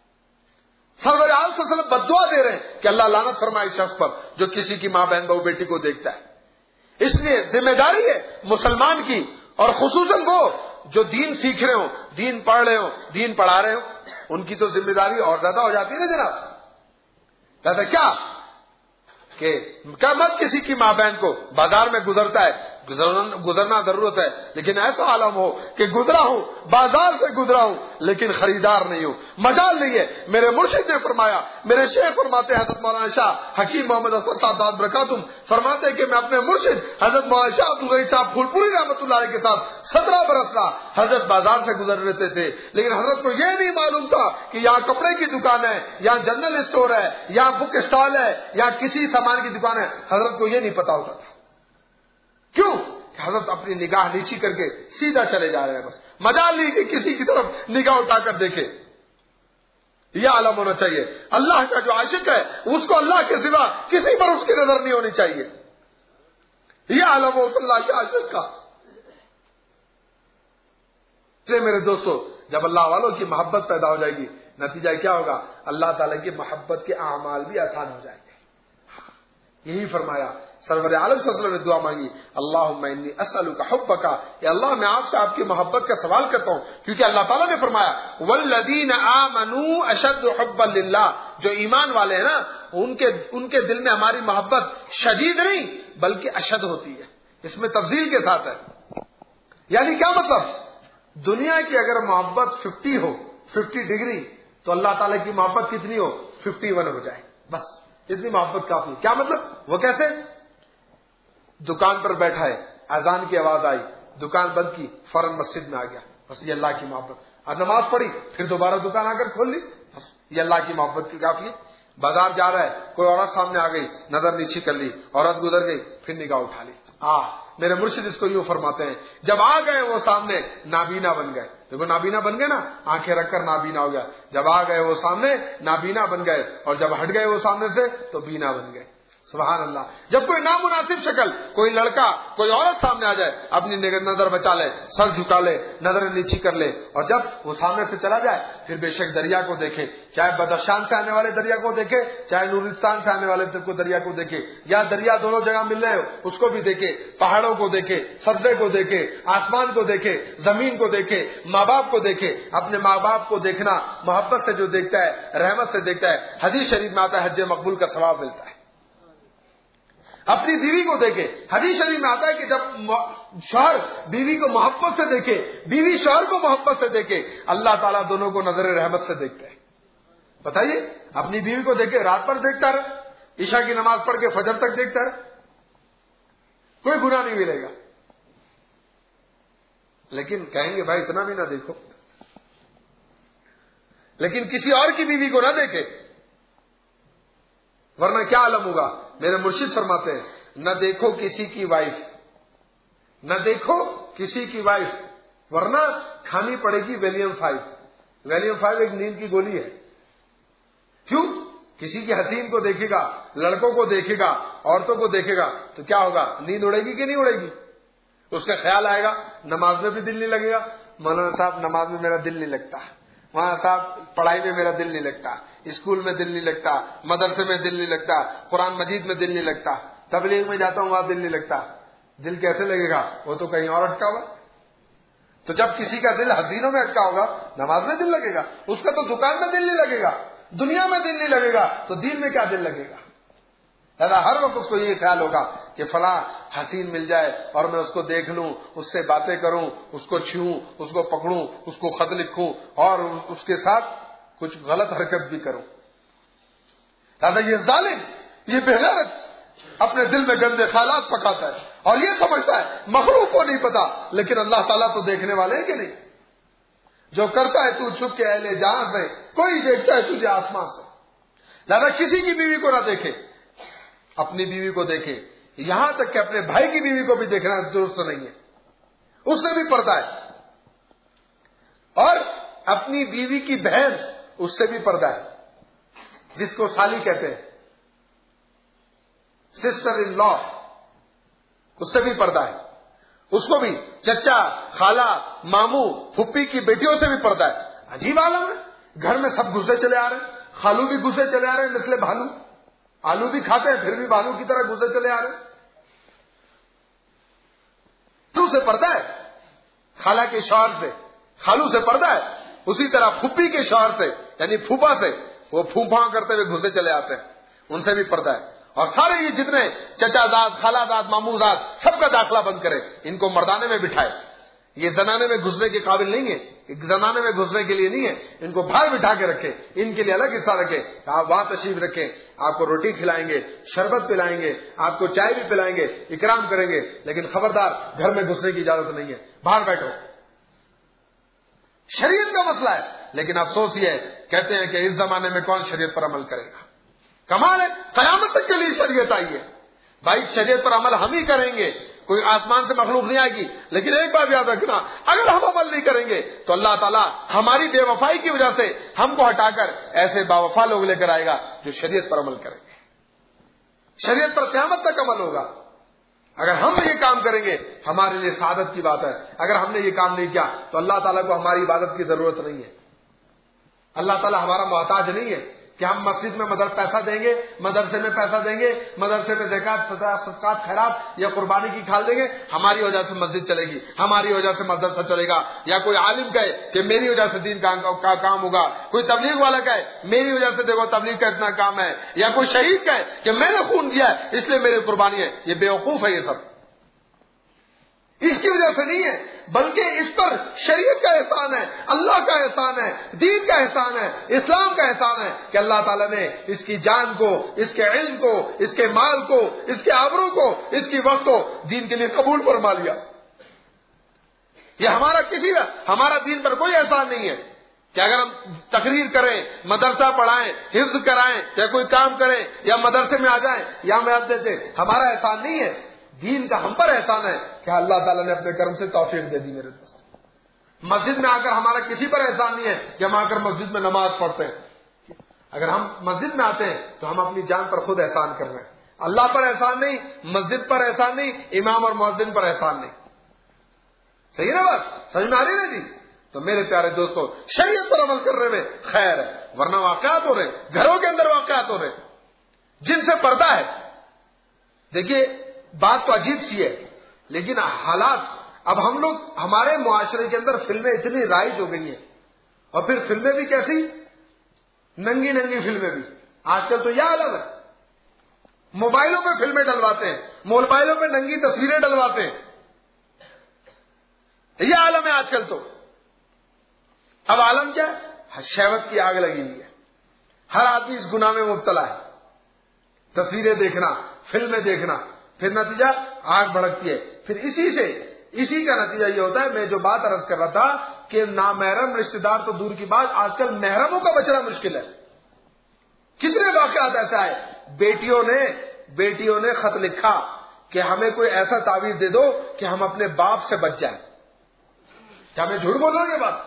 سرور عالم صلی اللہ علیہ وسلم بددعا دے رہے ہیں کہ اللہ لعنت فرمائے اس شخص پر جو کسی کی ماں بہن بہو بیٹی کو دیکھتا ہے۔ اس لیے ذمہ داری ہے مسلمان کی، اور خصوصاً وہ جو دین سیکھ رہے ہوں، دین پڑھ رہے ہوں، دین پڑھا رہے ہوں، ان کی تو ذمہ داری اور زیادہ ہو جاتی ہے نا جناب۔ کہتے کیا کہ مت کسی کی ماں بہن کو بازار میں گزرتا ہے، گزرنا ضرورت ہے، لیکن ایسا عالم ہو کہ گزرا ہوں، بازار سے گزرا ہوں لیکن خریدار نہیں ہوں، مجال نہیں ہے۔ میرے مرشد نے فرمایا، میرے شیخ فرماتے ہیں حضرت مولانا شاہ حکیم محمد اسد صاحب داد برکاتہم فرماتے ہیں کہ میں اپنے مرشد حضرت مولانا شاہ عبدالغنی صاحب پھول پوری رحمۃ اللہ علیہ کے ساتھ 17 برس رہا، حضرت بازار سے گزر رہتے تھے، لیکن حضرت کو یہ نہیں معلوم تھا کہ یہاں کپڑے کی دکان ہے، یہاں جنرل اسٹور ہے، یہاں بک اسٹال ہے، یا کسی سامان کی دکان ہے، حضرت کو یہ نہیں پتا ہوتا تھا۔ کیوں؟ کہ حضرت اپنی نگاہ نیچی کر کے سیدھا چلے جا رہے ہیں، بس مجال نہیں کہ کسی کی طرف نگاہ اٹھا کر دیکھے۔ یہ عالم ہونا چاہیے، اللہ کا جو عاشق ہے اس کو اللہ کے سوا کسی پر اس کی نظر نہیں ہونی چاہیے۔ یہ عالم ہو اللہ کے عاشق کا۔ میرے دوستو، جب اللہ والوں کی محبت پیدا ہو جائے گی، نتیجہ کیا ہوگا؟ اللہ تعالیٰ کی محبت کے اعمال بھی آسان ہو جائیں گے۔ یہی فرمایا سرور عالم صلی اللہ علیہ وسلم نے دعا مانگی، اللہم انی اسألک حبک، یا اللہ میں آپ سے آپ کی محبت کا سوال کرتا ہوں، کیونکہ اللہ تعالیٰ نے فرمایا والذین آمنوا اشد حبا للہ، جو ایمان والے ہیں نا ان کے دل میں ہماری محبت شدید نہیں بلکہ اشد ہوتی ہے۔ اس میں تفضیل کے ساتھ ہے، یعنی کیا مطلب؟ دنیا کی اگر محبت 50 ہو، 50 ڈگری، تو اللہ تعالیٰ کی محبت کتنی ہو؟ 51 ہو جائے، بس اتنی محبت کافی۔ کیا مطلب؟ وہ کیسے؟ دکان پر بیٹھا ہے، اذان کی آواز آئی، دکان بند کی، فوراً مسجد میں آ گیا، بس یہ اللہ کی محبت۔ اور نماز پڑھی، پھر دوبارہ دکان آ کر کھول لی، بس یہ اللہ کی محبت کی کافی ہے۔ بازار جا رہا ہے، کوئی عورت سامنے آ گئی، نظر نیچی کر لی، عورت گزر گئی، پھر نگاہ اٹھا لی. میرے مرشد اس کو یوں فرماتے ہیں، جب آ گئے وہ سامنے نابینا بن گئے. دیکھو نابینا بن گئے نا، آنکھیں رکھ کر نابینا ہو گیا. جب آ گئے وہ سامنے نابینا بن گئے، اور جب ہٹ گئے وہ سامنے سے تو بینا بن گئے. سبحان اللہ. جب کوئی نامناسب شکل، کوئی لڑکا، کوئی عورت سامنے آ جائے، اپنی نظر بچا لے، سر جھکا لے، نظر نیچی کر لے، اور جب وہ سامنے سے چلا جائے پھر بے شک دریا کو دیکھے، چاہے بدخشان سے آنے والے دریا کو دیکھے، چاہے نورستان سے آنے والے دریا کو دیکھے، یا دریا دونوں جگہ مل رہے ہو اس کو بھی دیکھے، پہاڑوں کو دیکھے، سبزے کو دیکھے، آسمان کو دیکھے، زمین کو دیکھے، ماں باپ کو دیکھے. اپنے ماں باپ کو دیکھنا محبت سے جو دیکھتا ہے، رحمت سے دیکھتا ہے، حدیث شریف میں آتا ہے حج مقبول کا ثواب ملتا ہے. اپنی بیوی کو دیکھے. حدیث شریف میں آتا ہے کہ جب شوہر بیوی کو محبت سے دیکھے، بیوی شوہر کو محبت سے دیکھے، اللہ تعالیٰ دونوں کو نظر رحمت سے دیکھتے ہیں. بتائیے، اپنی بیوی کو دیکھے، رات پر دیکھتا رہے، عشاء کی نماز پڑھ کے فجر تک دیکھتا رہے، کوئی گناہ نہیں ملے گا. لیکن کہیں گے بھائی اتنا بھی نہ دیکھو، لیکن کسی اور کی بیوی کو نہ دیکھے، ورنہ کیا عالم ہوگا. میرے مرشد فرماتے ہیں، نہ دیکھو کسی کی وائف، نہ دیکھو کسی کی وائف، ورنہ کھانی پڑے گی ویلیم 5. ویلیم 5 ایک نیند کی گولی ہے. کیوں؟ کسی کی حسین کو دیکھے گا، لڑکوں کو دیکھے گا، عورتوں کو دیکھے گا تو کیا ہوگا؟ نیند اڑے گی کہ نہیں اڑے گی؟ اس کا خیال آئے گا، نماز میں بھی دل نہیں لگے گا. مولانا صاحب نماز میں میرا دل نہیں لگتا، وہاں صاحب پڑھائی میں میرا دل نہیں لگتا، اسکول میں دل نہیں لگتا، مدرسے میں دل نہیں لگتا، قرآن مجید میں دل نہیں لگتا، تبلیغ میں جاتا ہوں وہاں دل نہیں لگتا. دل کیسے لگے گا؟ وہ تو کہیں اور اٹکا ہوا. تو جب کسی کا دل حسینوں میں اٹکا ہوگا، نماز میں دل لگے گا. اس کا تو دکان میں دل نہیں لگے گا، دنیا میں دل نہیں لگے گا، تو دین میں کیا دل لگے گا؟ ہر وقت اس کو یہ خیال ہوگا کہ فلاں حسین مل جائے اور میں اس کو دیکھ لوں، اس سے باتیں کروں، اس کو چھوؤں، اس کو پکڑوں، اس کو خط لکھوں اور اس کے ساتھ کچھ غلط حرکت بھی کروں. دادا یہ ظالم، یہ بے غیرت اپنے دل میں گندے خیالات پکاتا ہے اور یہ سمجھتا ہے مخلوق کو نہیں پتا، لیکن اللہ تعالیٰ تو دیکھنے والے ہیں کہ نہیں. جو کرتا ہے تو چھپ کے اہل جہاں سے، کوئی دیکھتا ہے تجھے آسمان سے. دادا کسی کی بیوی کو نہ دیکھے، اپنی بیوی کو دیکھے، یہاں تک کہ اپنے بھائی کی بیوی کو بھی دیکھنا درست نہیں ہے، اس سے بھی پردہ ہے. اور اپنی بیوی کی بہن، اس سے بھی پردہ ہے، جس کو سالی کہتے ہیں، سسٹر ان لا، اس سے بھی پردہ ہے. اس کو بھی چچا، خالہ، ماموں، پھپھی کی بیٹیوں سے بھی پردہ ہے. عجیب عالم ہے. گھر میں سب گھسے چلے آ رہے ہیں، خالو بھی گھسے چلے آ رہے ہیں مثل بھالو، آلو بھی کھاتے ہیں پھر بھی بھالو کی طرح گھسے چلے آ رہے ہیں. تو سے پردہ ہے. خالہ کے شوہر سے، خالو سے پردہ ہے. اسی طرح پھپھی کے شوہر سے یعنی پھوپھا سے، وہ پھوپھا کرتے ہوئے گھسے چلے آتے ہیں، ان سے بھی پردہ ہے. اور سارے یہ جتنے چچا داد، خالہ داد، ماموں داد، سب کا داخلہ بند کرے، ان کو مردانے میں بٹھائے. یہ زنانے میں گھسنے کے قابل نہیں ہے، زنانے میں گھسنے کے لیے نہیں ہے. ان کو باہر بٹھا کے رکھے، ان کے لیے الگ حصہ رکھے. آپ وہاں تشریف رکھیں، آپ کو روٹی کھلائیں گے، شربت پلائیں گے، آپ کو چائے بھی پلائیں گے، اکرام کریں گے، لیکن خبردار گھر میں گھسنے کی اجازت نہیں ہے، باہر بیٹھو. شریعت کا مسئلہ ہے. لیکن افسوس یہ ہے، کہتے ہیں کہ اس زمانے میں کون شریعت پر عمل کرے گا. کمال ہے، قیامت تک کے لیے شریعت آئی ہے. بھائی شریعت پر عمل ہم ہی کریں گے، کوئی آسمان سے مخلوق نہیں آئے گی. لیکن ایک بات یاد رکھنا، اگر ہم عمل نہیں کریں گے تو اللہ تعالیٰ ہماری بے وفائی کی وجہ سے ہم کو ہٹا کر ایسے باوفا لوگ لے کر آئے گا جو شریعت پر عمل کریں گے. شریعت پر قیامت تک عمل ہوگا. اگر ہم یہ کام کریں گے ہمارے لیے سعادت کی بات ہے. اگر ہم نے یہ کام نہیں کیا تو اللہ تعالیٰ کو ہماری عبادت کی ضرورت نہیں ہے. اللہ تعالیٰ ہمارا محتاج نہیں ہے کہ ہم مسجد میں پیسہ دیں گے، مدرسے میں پیسہ دیں گے، مدرسے میں زکات، صدقات، خیرات یا قربانی کی کھال دیں گے، ہماری وجہ سے مسجد چلے گی، ہماری وجہ سے مدرسہ چلے گا. یا کوئی عالم کہے کہ میری وجہ سے دین کا کام ہوگا، کوئی تبلیغ والا کہے میری وجہ سے دیکھو تبلیغ کا اتنا کام ہے، یا کوئی شہید کہے کہ میں نے خون دیا ہے اس لیے میری قربانی ہے. یہ بیوقوف ہے. یہ سب اس کی وجہ سے نہیں ہے، بلکہ اس پر شریعت کا احسان ہے، اللہ کا احسان ہے، دین کا احسان ہے، اسلام کا احسان ہے کہ اللہ تعالیٰ نے اس کی جان کو، اس کے علم کو، اس کے مال کو، اس کے آبرو کو، اس کی وقت کو دین کے لیے قبول فرما لیا. یہ ہمارا دین پر کوئی احسان نہیں ہے. کہ اگر ہم تقریر کریں، مدرسہ پڑھائیں، حفظ کرائیں یا کوئی کام کریں یا مدرسے میں آ جائیں یا میعاد دیتے، ہمارا احسان نہیں ہے، دین کا ہم پر احسان ہے کہ اللہ تعالیٰ نے اپنے کرم سے توفیق دے دی میرے دوست۔ مسجد میں آ کر ہمارا کسی پر احسان نہیں ہے کہ ہم آ کر مسجد میں نماز پڑھتے ہیں۔ اگر ہم مسجد میں آتے ہیں تو ہم اپنی جان پر خود احسان کر رہے ہیں، اللہ پر احسان نہیں، مسجد پر احسان نہیں، امام اور مؤذن پر احسان نہیں۔ صحیح نا بات؟ سمجھ میں آ رہی نہیں؟ تو میرے پیارے دوستو، شریعت پر عمل کر رہے میں خیر ہے، ورنہ واقعات ہو رہے، گھروں کے اندر واقعات ہو رہے جن سے پردہ ہے۔ دیکھیے بات تو عجیب سی ہے، لیکن حالات اب ہم لوگ، ہمارے معاشرے کے اندر فلمیں اتنی رائج ہو گئی ہیں، اور پھر فلمیں بھی کیسی، ننگی ننگی فلمیں بھی۔ آج کل تو یہ عالم ہے، موبائلوں پہ فلمیں ڈلواتے ہیں، موبائلوں پہ ننگی تصویریں ڈلواتے ہیں، یہ عالم ہے آج کل تو۔ اب عالم کیا ہے؟ شہوت کی آگ لگی ہوئی ہے، ہر آدمی اس گناہ میں مبتلا ہے، تصویریں دیکھنا، فلمیں دیکھنا، پھر نتیجہ آگ بھڑکتی ہے۔ پھر اسی کا نتیجہ یہ ہوتا ہے، میں جو بات عرض کر رہا تھا کہ نامحرم رشتہ دار تو دور کی بات، آج کل محرموں کا بچنا مشکل ہے۔ کتنے واقعات ایسا ہے، بیٹیوں نے خط لکھا کہ ہمیں کوئی ایسا تعویذ دے دو کہ ہم اپنے باپ سے بچ جائیں۔ کیا میں جھوٹ بول رہا ہوں یہ بات؟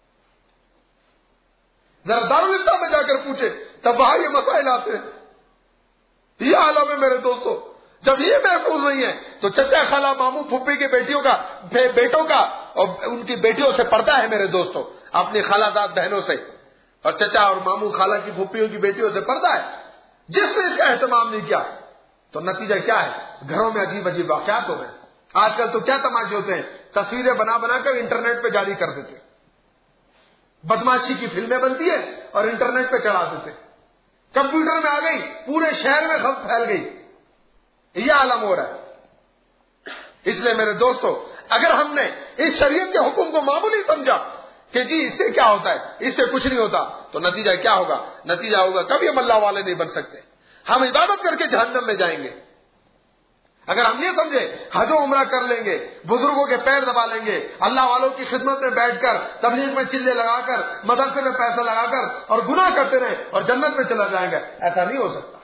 ذرا دارالفتہ میں جا کر پوچھے تب وہاں یہ مسائل آتے ہیں۔ یہ عالم ہے میرے دوستو۔ جب یہ محفوظ نہیں ہے تو چچا، خالہ، ماموں، پھوپھی کے بیٹوں کا اور ان کی بیٹیوں سے پردہ ہے میرے دوستو، اپنی خالہ داد بہنوں سے، اور چچا اور ماموں، خالہ کی پھوپھیوں کی بیٹیوں سے پردہ ہے۔ جس نے اس کا اہتمام نہیں کیا تو نتیجہ کیا ہے؟ گھروں میں عجیب عجیب واقعات ہو گئے۔ آج کل تو کیا تماشے ہوتے ہیں، تصویریں بنا بنا کر انٹرنیٹ پہ جاری کر دیتے، بدماشی کی فلمیں بنتی ہے اور انٹرنیٹ پہ چڑھا دیتے، کمپیوٹر میں آ گئی، پورے شہر میں خبر پھیل گئی۔ یہ عالم ہو رہا ہے۔ اس لیے میرے دوستو، اگر ہم نے اس شریعت کے حکم کو معمولی سمجھا کہ جی اس سے کیا ہوتا ہے، اس سے کچھ نہیں ہوتا، تو نتیجہ کیا ہوگا؟ نتیجہ ہوگا کبھی ہم اللہ والے نہیں بن سکتے، ہم عبادت کر کے جہنم میں جائیں گے۔ اگر ہم یہ سمجھے حج و عمرہ کر لیں گے، بزرگوں کے پیر دبا لیں گے، اللہ والوں کی خدمت میں بیٹھ کر، تبلیغ میں چلے لگا کر، مدرسے میں پیسہ لگا کر اور گناہ کرتے رہے اور جنت میں چلا جائیں گے، ایسا نہیں ہو سکتا۔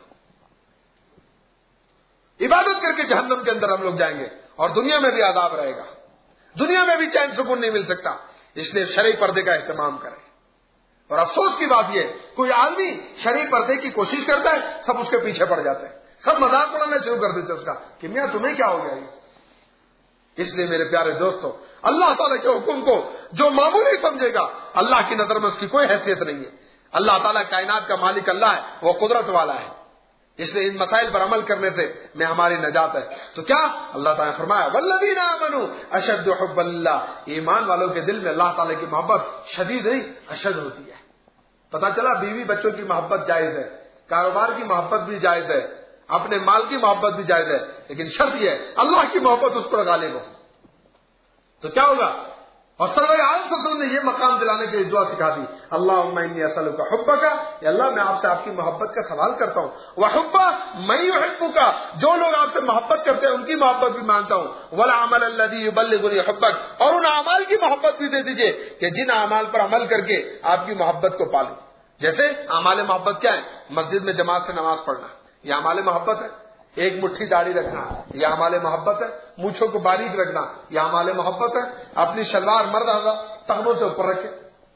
عبادت کر کے جہنم کے اندر ہم لوگ جائیں گے اور دنیا میں بھی عذاب رہے گا، دنیا میں بھی چین سکون نہیں مل سکتا۔ اس لیے شرعی پردے کا اہتمام کریں۔ اور افسوس کی بات یہ، کوئی آدمی شرعی پردے کی کوشش کرتا ہے، سب اس کے پیچھے پڑ جاتے ہیں، سب مذاق اڑانا شروع کر دیتے اس کا کہ میاں تمہیں کیا ہو گیا یہ۔ اس لیے میرے پیارے دوستو، اللہ تعالیٰ کے حکم کو جو معمولی سمجھے گا، اللہ کی نظر میں اس کی کوئی حیثیت نہیں ہے۔ اللہ تعالیٰ کائنات کا مالک اللہ ہے، وہ قدرت والا ہے۔ اس لیے ان مسائل پر عمل کرنے سے میں ہماری نجات ہے۔ تو کیا اللہ تعالیٰ نے فرمایا والذین آمنوا اشد حب اللہ، ایمان والوں کے دل میں اللہ تعالیٰ کی محبت شدید نہیں، اشد ہوتی ہے۔ پتا چلا بیوی بچوں کی محبت جائز ہے، کاروبار کی محبت بھی جائز ہے، اپنے مال کی محبت بھی جائز ہے، لیکن شرط یہ ہے اللہ کی محبت اس پر غالب ہو۔ تو کیا ہوگا؟ اور سرور عالم صلی اللہ علیہ وسلم نے یہ مقام دلانے کے لیے دعا سکھا دی، اللہم انی اسألک حبک، یا اللہ میں آپ سے آپ کی محبت کا سوال کرتا ہوں، وحب من یحبک، جو لوگ آپ سے محبت کرتے ہیں ان کی محبت بھی مانتا ہوں، والعمل الذی یبلغنی حبک، اور ان اعمال کی محبت بھی دے دیجئے کہ جن اعمال پر عمل کر کے آپ کی محبت کو پالوں۔ جیسے اعمال محبت کیا ہے؟ مسجد میں جماعت سے نماز پڑھنا، یہ اعمال محبت ہے۔ ایک مٹھی داڑھی رکھنا، یہ اعمال محبت ہے۔ مونچھوں کو باریک رکھنا، یہ اعمال محبت ہے۔ اپنی شلوار مرد ٹخنوں سے اوپر رکھے۔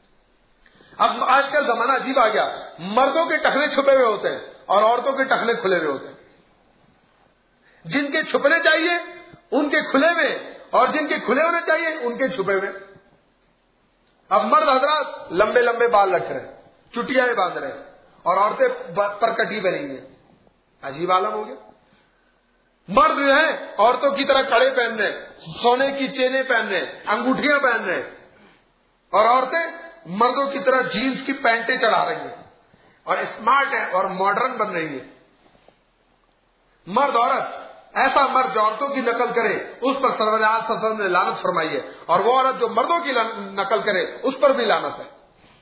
اب آج کل زمانہ عجیب آ گیا، مردوں کے ٹخنے چھپے ہوئے ہوتے ہیں اور عورتوں کے ٹخنے کھلے ہوئے ہوتے ہیں۔ جن کے چھپنے چاہیے ان کے کھلے ہوئے، اور جن کے کھلے ہونے چاہیے ان کے چھپے ہوئے۔ اب مرد حضرات لمبے لمبے بال رکھ رہے ہیں، چٹیاں باندھ رہے ہیں، اور عورتیں پرکٹی بنیں گی۔ عجیب عالم ہو گیا۔ مرد جو ہیں عورتوں کی طرح کڑے پہن رہے، سونے کی چینیں پہن رہے، انگوٹھیاں پہن رہے، اور عورتیں مردوں کی طرح جینز کی پینٹیں چڑھا رہی ہیں اور اسمارٹ ہیں اور ماڈرن بن رہی ہیں۔ مرد عورت، ایسا مرد جو عورتوں کی نقل کرے اس پر سرور عالم صلی اللہ علیہ وسلم نے لعنت فرمائی ہے، اور وہ عورت جو مردوں کی نقل کرے اس پر بھی لعنت ہے۔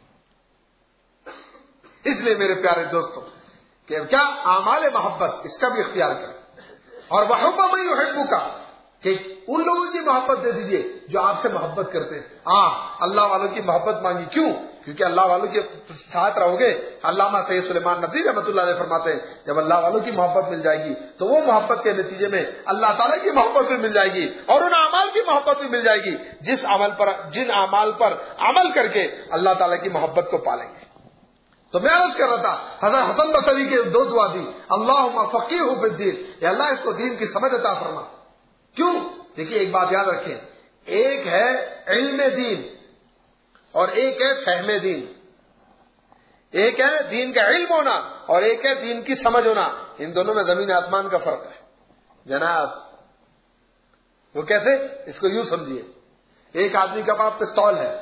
اس لیے میرے پیارے دوستوں کہ کیا اعمال محبت، اس کا بھی اختیار کریں، اور وحب من یحبک، کہ ان لوگوں کی محبت دے دیجئے جو آپ سے محبت کرتے ہیں۔ اللہ والوں کی محبت مانگی، کیوں؟ کیونکہ اللہ والوں کے ساتھ رہو گے. علامہ سید سلیمان ندوی رحمۃ اللہ علیہ فرماتے ہیں جب اللہ والوں کی محبت مل جائے گی تو وہ محبت کے نتیجے میں اللہ تعالیٰ کی محبت بھی مل جائے گی اور ان اعمال کی محبت بھی مل جائے گی جن اعمال پر عمل کر کے اللہ تعالیٰ کی محبت کو پالیں گے. تو میں عرض کر رہا تھا حضرت حسن بصری کے 2 دعا دی, اللہم فقیہ فی الدین, اے اللہ اس کو دین کی سمجھ عطا فرما. کیوں؟ دیکھیے ایک بات یاد رکھیں, ایک ہے علم دین اور ایک ہے فہم دین. ایک ہے دین کا علم ہونا اور ایک ہے دین کی سمجھ ہونا. ان دونوں میں زمین آسمان کا فرق ہے جناب. وہ کیسے؟ اس کو یوں سمجھیے, ایک آدمی کے پاس پستول ہے.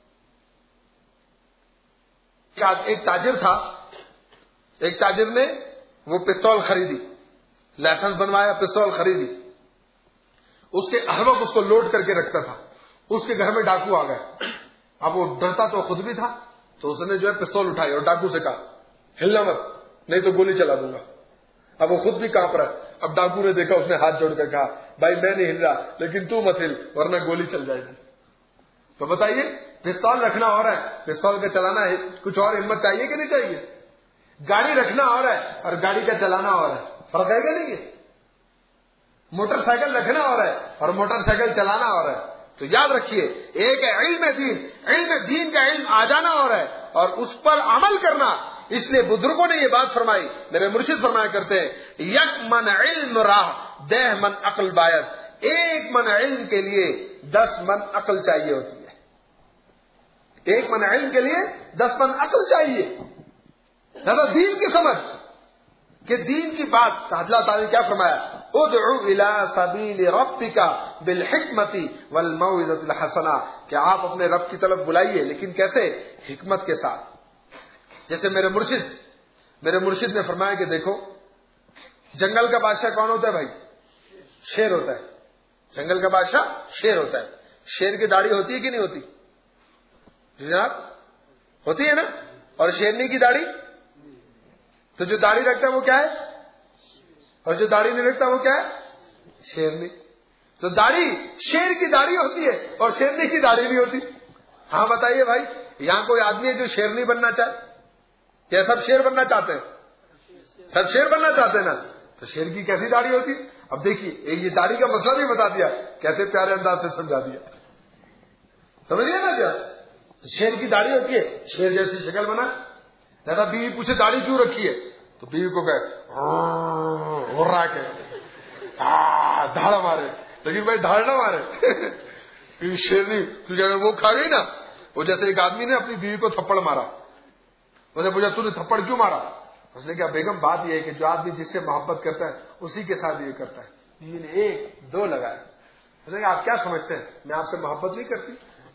ایک تاجر تھا, ایک تاجر نے وہ پستول خریدی, لائسنس بنوایا, پستول خریدی. اس کے ہر وقت اس کو لوڈ کر کے رکھتا تھا. اس کے گھر میں ڈاکو آ گئے. اب وہ ڈرتا تو خود بھی تھا, تو اس نے جو ہے پستول اٹھائی اور ڈاکو سے کہا ہلنا مت نہیں تو گولی چلا دوں گا. اب وہ خود بھی کانپ رہا ہے. اب ڈاکو نے دیکھا, اس نے ہاتھ جوڑ کر کہا بھائی میں نہیں ہل رہا لیکن تو مت ہل ورنہ گولی چل جائے گی. تو بتائیے پستول رکھنا اور ہے, پستول کا چلانا ہے, کچھ اور ہمت چاہیے کہ نہیں چاہیے؟ گاڑی رکھنا اور ہے اور گاڑی کا چلانا اور ہے, فرق ہے کہ نہیں ہے؟ موٹر سائیکل رکھنا اور ہے اور موٹر سائیکل چلانا اور ہے. تو یاد رکھیے ایک ہے علم دین, علم دین کا علم آ جانا اور ہے اور اس پر عمل کرنا. اس لیے بزرگوں نے یہ بات فرمائی, میرے مرشد فرمایا کرتے ہیں یک من علم راہ 10 من عقل باید. ایک من علم کے لیے 10 من عقل چاہیے ہوتی ہے. ایک من علم کے لیے 10 من عقل چاہیے. دین کی سمجھ کہ دین کی بات اللہ تعالیٰ نے کیا فرمایا, ادعو الی سبیل ربک بالحکمت والموعظۃ الحسنہ, کہ آپ اپنے رب کی طرف بلائیے لیکن کیسے؟ حکمت کے ساتھ. جیسے میرے مرشد نے فرمایا کہ دیکھو جنگل کا بادشاہ کون ہوتا ہے بھائی؟ شیر ہوتا ہے. جنگل کا بادشاہ شیر ہوتا ہے. شیر کی داڑھی ہوتی ہے کہ نہیں ہوتی؟ جناب ہوتی ہے نا. اور شیرنی کی داڑھی, تو جو داڑھی رکھتا ہے وہ کیا ہے اور جو داڑھی نہیں رکھتا وہ کیا ہے؟ شیرنی. تو داڑھی شیر کی داڑھی ہوتی ہے اور شیرنی کی داڑھی نہیں ہوتی. ہاں بتائیے بھائی, یہاں کوئی آدمی ہے جو شیرنی بننا چاہے؟ کیا سب شیر بننا چاہتے ہیں؟ سب شیر بننا چاہتے ہیں نا. تو شیر کی کیسی داڑھی ہوتی؟ اب دیکھیے یہ داڑھی کا مسئلہ بھی بتا دیا, کیسے پیارے انداز سے سمجھا دیا, سمجھیے نا. کیا شیر کی داڑھی ہوتی ہے, شیر جیسی شکل بنا. دادا بیوی پوچھے داڑھی کیوں رکھی ہے, تو بیوی کو کہے ہو رہا کہ دھاڑا مارے, لیکن بھائی دھاڑ نہ مارے. شیرنی کیونکہ اگر وہ کھا گئی نا, وہ جیسے ایک آدمی نے اپنی بیوی کو تھپڑ مارا, انہیں پوچھا تو نے تھپڑ کیوں مارا؟ اس نے کہا بیگم بات یہ ہے کہ جو آدمی جس سے محبت کرتا ہے اسی کے ساتھ یہ کرتا ہے. بیوی نے 1 2 لگائے. اس نے کہا آپ کیا سمجھتے ہیں میں آپ سے محبت نہیں کرتی؟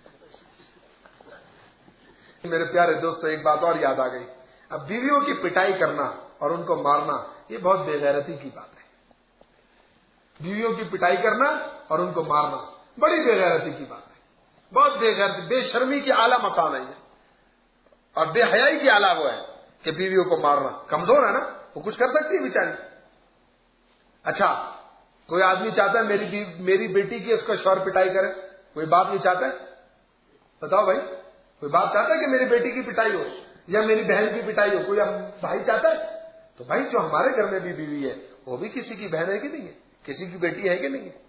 میرے پیارے دوستو ایک بات اور یاد آ گئی. اب بیویوں کی پٹائی کرنا اور ان کو مارنا یہ بہت بے غیرتی کی بات ہے. بیویوں کی پٹائی کرنا اور ان کو مارنا بڑی بے غیرتی کی بات ہے. بہت بے غیرتی, بے شرمی کی اعلیٰ مقام ہے یہ, اور بے حیائی کی اعلیٰ وہ ہے کہ بیویوں کو مارنا. کمزور ہے نا, وہ کچھ کر سکتی ہے بیچاری. اچھا کوئی آدمی چاہتا ہے میری بیٹی کی اس کا شوہر پٹائی کرے, کوئی باپ نہیں چاہتا ہے؟ بتاؤ بھائی, کوئی باپ چاہتا ہے کہ میری بیٹی کی پٹائی ہو یا میری بہن کی پٹائی ہو؟ کوئی بھائی چاہتا ہے؟ تو بھائی جو ہمارے گھر میں بھی بیوی ہے وہ بھی کسی کی بہن ہے کہ نہیں ہے, کسی کی بیٹی ہے کہ نہیں ہے.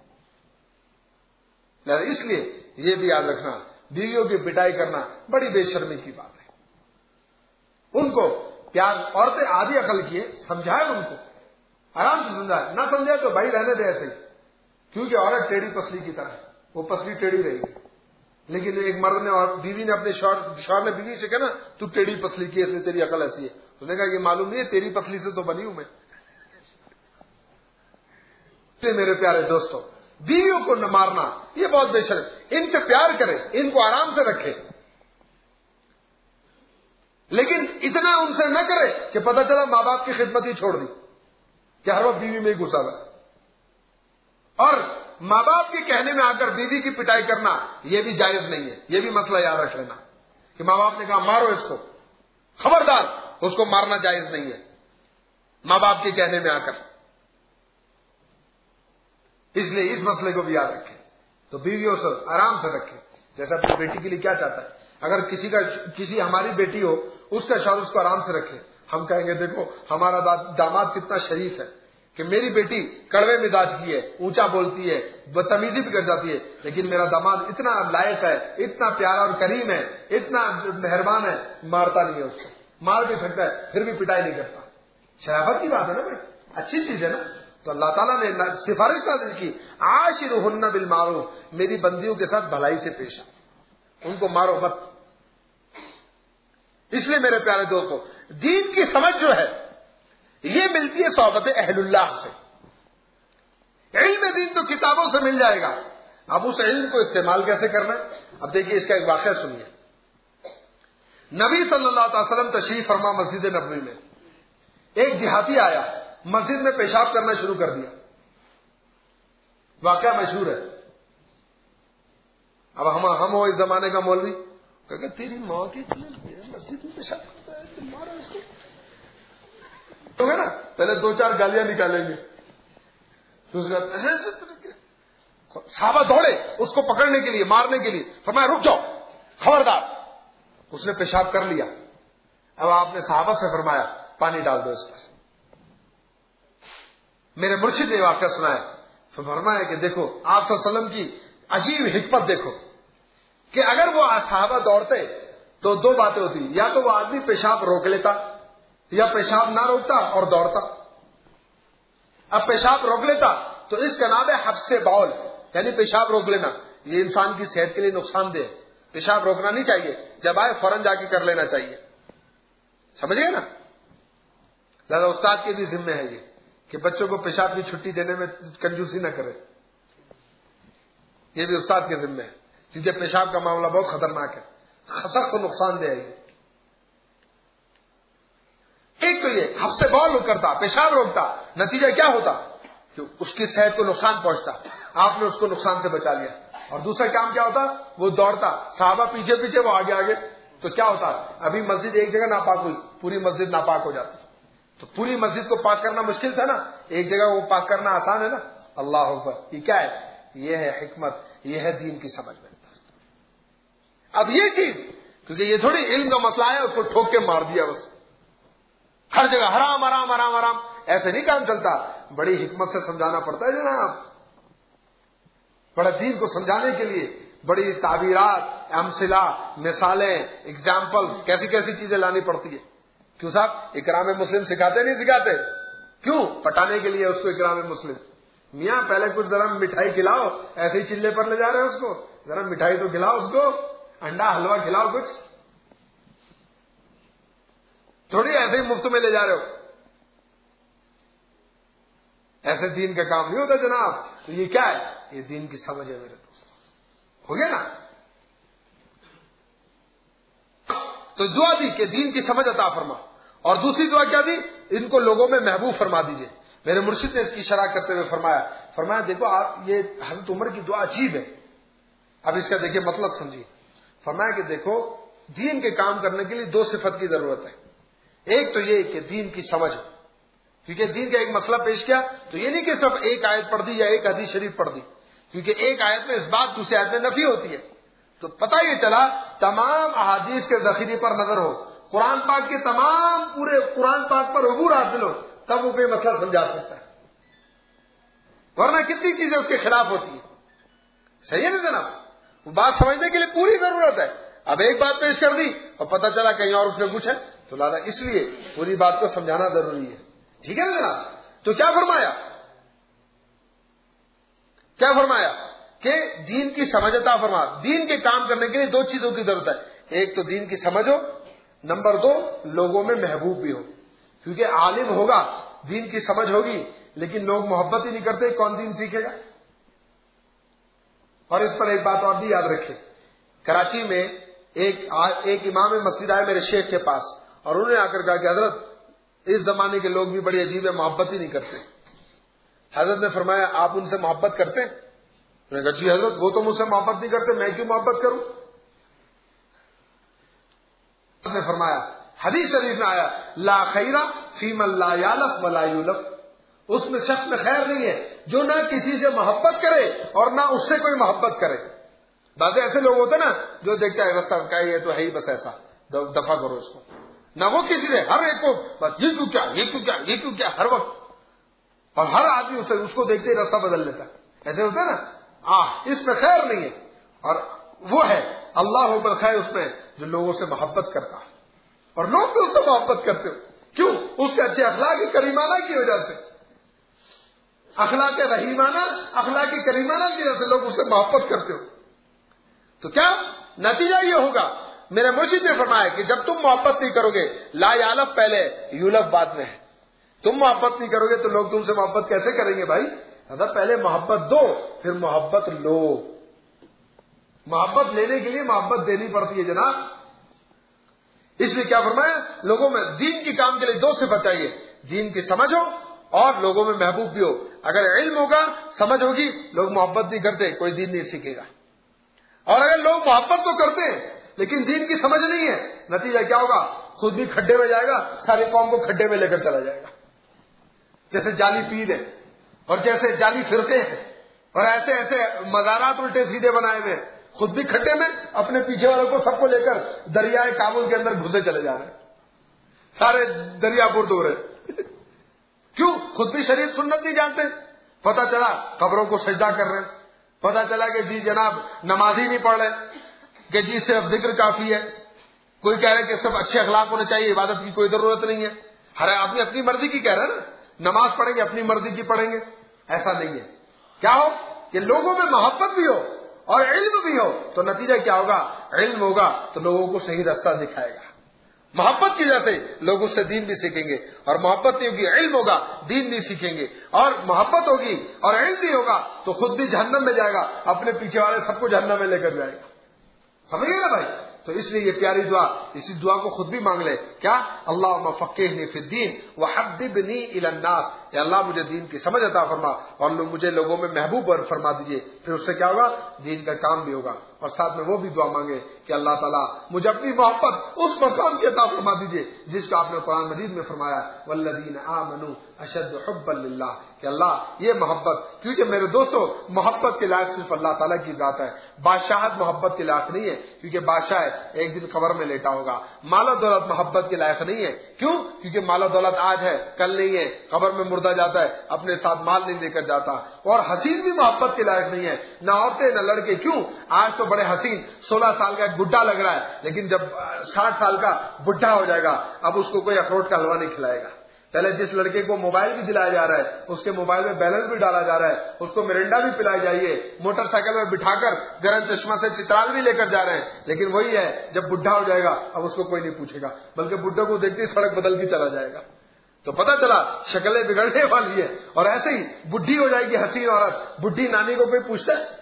اس لیے یہ بھی یاد رکھنا بیویوں کی پٹائی کرنا بڑی بے شرمی کی بات ہے. ان کو پیار, عورتیں آدھی عقل کی ہے, سمجھائے ان کو, آرام سے سمجھائے. نہ سمجھائے تو بھائی رہنے دے ایسے ہی, کیونکہ عورت ٹیڑھی پسلی کی طرح ہے, وہ پسلی ٹیڑھی رہے گی. لیکن ایک مرد نے اور بیوی نے اپنے شوہر نے بیوی سے کہا نا تو ٹیڑھی پسلی کی ہے, تیری عقل ایسی ہے. تو نے کہا یہ معلوم نہیں ہے تیری پسلی سے تو بنی ہوں میں. میرے پیارے دوستوں بیویوں کو نہ مارنا یہ بہت بے شرم. ان سے پیار کرے, ان کو آرام سے رکھے, لیکن اتنا ان سے نہ کرے کہ پتہ چلا ماں باپ کی خدمت ہی چھوڑ دی کہ ہر وقت بیوی میں ہی گھسا ہوا. اور ماں باپ کے کہنے میں آ کر بیوی کی پٹائی کرنا یہ بھی جائز نہیں ہے. یہ بھی مسئلہ یاد رکھ لینا کہ ماں باپ نے کہا مارو اس کو, خبردار اس کو مارنا جائز نہیں ہے ماں باپ کے کہنے میں آ کر. اس لیے اس مسئلے کو بھی یاد رکھیں. تو بیویوں سے آرام سے رکھیں. جیسا اپنی بیٹی کے لیے کیا چاہتا ہے, اگر کسی ہماری بیٹی ہو، اس کا شوہر اس کو آرام سے رکھے، ہم کہیں گے دیکھو ہمارا داماد کتنا شریف ہے کہ میری بیٹی کڑوے مزاج کی ہے، اونچا بولتی ہے، بدتمیزی بھی کر جاتی ہے، لیکن میرا داماد اتنا لائق ہے، اتنا پیارا اور کریم ہے، اتنا مہربان ہے، مارتا نہیں ہے، اس کو مار بھی سکتا ہے پھر بھی پٹائی نہیں کرتا۔ شرافت کی بات ہے نا بھائی، اچھی چیز ہے نا۔ تو اللہ تعالیٰ نے سفارش نازل کی، عاشرہن بالمعروف، میری بندیوں کے ساتھ بھلائی سے پیش آؤ، ان کو مارو مت۔ اس لیے میرے پیارے دوستو، دین کی سمجھ جو ہے یہ ملتی ہے صحبت اہل اللہ سے۔ علم دین تو کتابوں سے مل جائے گا، اب اس علم کو استعمال کیسے کرنا ہے؟ اب دیکھیے اس کا ایک واقعہ سنیے۔ نبی صلی اللہ علیہ وسلم تشریف فرما مسجد نبوی میں، ایک دیہاتی آیا، مسجد میں پیشاب کرنا شروع کر دیا، واقعہ مشہور ہے۔ اب ہم ہو اس زمانے کا مولوی، کہ تیری ماں کی مسجد میں پیشاب کرتا ہے، تم مارو اس کو، تو ہے نا، پہلے 2-4 گالیاں نکالیں گے، صحابہ دوڑے اس کو پکڑنے کے لیے، مارنے کے لیے، فرمایا رک جاؤ، خبردار، اس نے پیشاب کر لیا۔ اب آپ نے صحابہ سے فرمایا پانی ڈال دو اس پر۔ میرے مرشد نے واقعہ سنایا، فرمایا کہ دیکھو آپ صلی اللہ علیہ وسلم کی عجیب حکمت دیکھو کہ اگر وہ صحابہ دوڑتے تو 2 باتیں ہوتی، یا تو وہ آدمی پیشاب روک لیتا یا پیشاب نہ روکتا اور دوڑتا۔ اب پیشاب روک لیتا تو اس کا نام ہے حبس بول، یعنی پیشاب روک لینا، یہ انسان کی صحت کے لیے نقصان دہ ہے، پیشاب روکنا نہیں چاہیے، جب آئے فوراً جا کے کر لینا چاہیے، سمجھ گئے نا۔ لہذا استاد کے بھی ذمہ ہے یہ کہ بچوں کو پیشاب کی چھٹی دینے میں کنجوسی نہ کرے، یہ بھی استاد کے ذمہ ہے، کیونکہ پیشاب کا معاملہ بہت خطرناک ہے، سخت کو نقصان دہ ہے یہ۔ ایک تو یہ حبس بول کرتا، پیشاب روکتا، نتیجہ کیا ہوتا کہ اس کی صحت کو نقصان پہنچتا، آپ نے اس کو نقصان سے بچا لیا۔ اور دوسرا کام کیا ہوتا، وہ دوڑتا، صحابہ پیچھے پیچھے، وہ آگے آگے، تو کیا ہوتا، ابھی مسجد ایک جگہ ناپاک ہوئی، پوری مسجد ناپاک ہو جاتی، تو پوری مسجد کو پاک کرنا مشکل تھا نا، ایک جگہ وہ پاک کرنا آسان ہے نا۔ اللہ اکبر، یہ کیا ہے؟ یہ ہے حکمت، یہ ہے دین کی سمجھ میں۔ اب یہ چیز، کیونکہ یہ تھوڑی علم کا مسئلہ ہے، اس کو ٹھوک کے مار دیا بس، ہر جگہ حرام حرام حرام حرام، ایسے نہیں کام چلتا، بڑی حکمت سے سمجھانا پڑتا ہے جناب۔ بڑا دین کو سمجھانے کے لیے بڑی تعبیرات، امثلہ، مثالیں، اگزامپل، کیسی کیسی چیزیں لانی پڑتی ہے۔ کیوں صاحب اکرام مسلم سکھاتے نہیں سکھاتے؟ کیوں؟ پٹانے کے لیے اس کو اکرام مسلم۔ میاں پہلے کچھ ذرا مٹھائی کھلاؤ، ایسے ہی چلے پر لے جا رہے ہیں اس کو، ذرا مٹھائی تو کھلاؤ اس کو، انڈا حلوہ کھلاؤ، کچھ تھوڑی ایسے ہی مفت میں لے جا رہے ہو، ایسے دین کا کام نہیں ہوتا جناب۔ تو یہ کیا ہے؟ یہ دین کی سمجھ ہے میرے دوست، ہو گیا نا۔ تو دعا دی کہ دین کی سمجھ عطا فرما، اور دوسری دعا کیا دی، ان کو لوگوں میں محبوب فرما دیجئے۔ میرے مرشد نے اس کی شرح کرتے ہوئے فرمایا دیکھو آپ، یہ حضرت عمر کی دعا عجیب ہے، اب اس کا دیکھیے مطلب سمجھیے۔ فرمایا کہ دیکھو دین کے کام کرنے کے لیے 2 صفت کی ضرورت ہے، ایک تو یہ کہ دین کی سمجھ، کیونکہ دین کا ایک مسئلہ پیش کیا تو یہ نہیں کہ صرف ایک آیت پڑھ دی یا ایک حدیث شریف پڑھ دی، کیونکہ ایک آیت میں اس بات، دوسری آیت میں نفی ہوتی ہے، تو پتہ یہ چلا تمام احادیث کے ذخیرے پر نظر ہو، قرآن پاک کے تمام پورے قرآن پاک پر عبور حاصل ہو، تب وہ کوئی مسئلہ سمجھا سکتا ہے، ورنہ کتنی چیزیں اس کے خلاف ہوتی ہیں۔ صحیح ہے نا جناب؟ وہ بات سمجھنے کے لیے پوری ضرورت ہے، اب ایک بات پیش کر دی اور پتہ چلا کہیں اور اس نے کچھ ہے، تو لہٰذا اس لیے پوری بات کو سمجھانا ضروری ہے، ٹھیک ہے نا جناب؟ تو کیا فرمایا کہ دین کی سمجھ عطا فرما۔ دین کے کام کرنے کے لیے 2 چیزوں کی ضرورت ہے، ایک تو دین کی سمجھ ہو، نمبر 2 لوگوں میں محبوب بھی ہو، کیونکہ عالم ہوگا، دین کی سمجھ ہوگی، لیکن لوگ محبت ہی نہیں کرتے، کون دین سیکھے گا؟ اور اس پر ایک بات اور بھی یاد رکھے، کراچی میں ایک امام مسجد آئے میرے شیخ کے پاس، اور انہوں نے آ کر کہا کہ حضرت اس زمانے کے لوگ بھی بڑی عجیب ہے، محبت ہی نہیں کرتے۔ حضرت نے فرمایا آپ ان سے محبت کرتے ہیں؟ انہوں نے کہا جی حضرت وہ تو مجھ سے محبت نہیں کرتے، میں کیوں محبت کروں؟ حضرت نے فرمایا حدیث شریف میں آیا لا خیرہ فی من لا یالف ولا یولف، اس میں شخص میں خیر نہیں ہے جو نہ کسی سے محبت کرے اور نہ اس سے کوئی محبت کرے۔ بعض ایسے لوگ ہوتے نا جو دیکھتا ہے راستہ کا یہ تو ہے ہی بس ایسا، دفع کرو اس کو، نہ وہ کسی سے ہر ایک کو بس یہ کیوں کیا، یہ کیوں کیا، یہ کیوں کیا، ہر وقت، اور ہر آدمی اس کو دیکھتے ہی راستہ بدل لیتا ہے، ایسے ہوتا ہے نا، اس میں خیر نہیں ہے۔ اور وہ ہے اللہ اکبر خیر اس میں جو لوگوں سے محبت کرتا ہے، اور لوگ بھی اس سے محبت کرتے ہو، کیوں؟ اس کے اچھے اخلاق کریمانہ کی وجہ سے، اخلاق رحیمانہ، اخلاق کریمانہ کی وجہ سے لوگ اس سے محبت کرتے ہو۔ تو کیا نتیجہ یہ ہوگا؟ میرے مرشد نے فرمایا کہ جب تم محبت نہیں کرو گے، لا یالف پہلے یولف بعد میں ہے، تم محبت نہیں کرو گے تو لوگ تم سے محبت کیسے کریں گے بھائی؟ پہلے محبت دو پھر محبت لو، محبت لینے کے لیے محبت دینی پڑتی ہے جناب۔ اس لیے کیا فرمایا؟ لوگوں میں دین کی کام کے لیے دو صفت چاہیے، دین کی سمجھ ہو اور لوگوں میں محبوب بھی ہو۔ اگر علم ہوگا، سمجھ ہوگی، لوگ محبت نہیں کرتے، کوئی دین نہیں سیکھے گا۔ اور اگر لوگ محبت تو کرتے ہیں لیکن دین کی سمجھ نہیں ہے، نتیجہ کیا ہوگا؟ خود بھی کھڈے میں جائے گا، ساری قوم کو کھڈے میں لے کر چلا جائے گا۔ جیسے جعلی پیر ہے اور جیسے جعلی فرقے ہیں اور ایسے ایسے مزارات الٹے سیدھے بنائے ہوئے، خود بھی کھڈے میں، اپنے پیچھے والوں کو سب کو لے کر دریائے کابل کے اندر گھسے چلے جا رہے ہیں، سارے دریا برد ہو رہے۔ کیوں؟ خود بھی شریعت سنت نہیں جانتے۔ پتہ چلا قبروں کو سجدہ کر رہے ہیں، پتہ چلا کہ جی جناب نماز ہی نہیں پڑھ رہے، کہ جی صرف ذکر کافی ہے، کوئی کہہ رہے کہ سب اچھے اخلاق ہونے چاہیے، عبادت کی کوئی ضرورت نہیں ہے۔ ہر آدمی اپنی مرضی کی کہہ رہا ہے نا، نماز پڑھیں گے اپنی مرضی کی پڑھیں گے، ایسا نہیں ہے۔ کیا ہو کہ لوگوں میں محبت بھی ہو اور علم بھی ہو، تو نتیجہ کیا ہوگا؟ علم ہوگا تو لوگوں کو صحیح راستہ دکھائے گا، محبت کی وجہ سے لوگ اس سے دین بھی سیکھیں گے، اور محبت نہیں ہوگی، علم ہوگا، دین نہیں سیکھیں گے، اور محبت ہوگی اور علم نہیں ہوگا تو خود بھی جہنم میں جائے گا، اپنے پیچھے والے سب کو جہنم میں لے کر جائے گا۔ سمجھ گئے نا بھائی؟ تو اس لیے یہ پیاری دعا، اسی دعا کو خود بھی مانگ لے، کیا؟ اللہم فقہنی فی الدین وحببنی الی الناس، یا اللہ مجھے دین کی سمجھ عطا فرما اور مجھے لوگوں میں محبوب فرما دیجئے۔ پھر اس سے کیا ہوگا؟ دین کا کام بھی ہوگا، اور ساتھ میں وہ بھی دعا مانگے کہ اللہ تعالیٰ مجھے اپنی محبت اس مقام کی عطا فرما دیجئے جس کو آپ نے قرآن مجید میں فرمایا، والذین آمنوا اشد حبا للہ، کہ اللہ یہ محبت، کیونکہ میرے دوستو محبت کے لائق صرف اللہ تعالیٰ کی ذات ہے، بادشاہت محبت کے لائق نہیں ہے، کیونکہ بادشاہ ایک دن قبر میں لیٹا ہوگا۔ مال و دولت محبت کے لائق نہیں ہے، کیوں؟ کیونکہ مال و دولت آج ہے کل نہیں ہے، قبر میں مردہ جاتا ہے، اپنے ساتھ مال نہیں لے کر جاتا۔ اور حسین بھی محبت کے لائق نہیں ہے، نہ عورتیں نہ لڑکے، کیوں؟ آج تو بڑے حسین 16 سال کا ایک بڈھا لگ رہا ہے، لیکن جب 60 سال کا بڈھا ہو جائے گا اب اس کو کوئی اخروٹ کا حلوہ نہیں کھلائے گا۔ پہلے جس لڑکے کو موبائل بھی دلایا جا رہا ہے، اس کے موبائل میں بیلنس بھی ڈالا جا رہا ہے، اس کو مرنڈا بھی پلائی جائیے، موٹر سائیکل میں بٹھا کر گرم چشمہ سے چترال بھی لے کر جا رہے ہیں، لیکن وہی ہے جب بڈھا ہو جائے گا اب اس کو کوئی نہیں پوچھے گا، بلکہ بڈھے کو دیکھتے ہی سڑک بدل کے چلا جائے گا۔ تو پتہ چلا شکلیں بگڑنے والی ہے۔ اور ایسے ہی بڈھی ہو جائے گی حسین عورت، بڈھی نانی کو کوئی پوچھتا ہے؟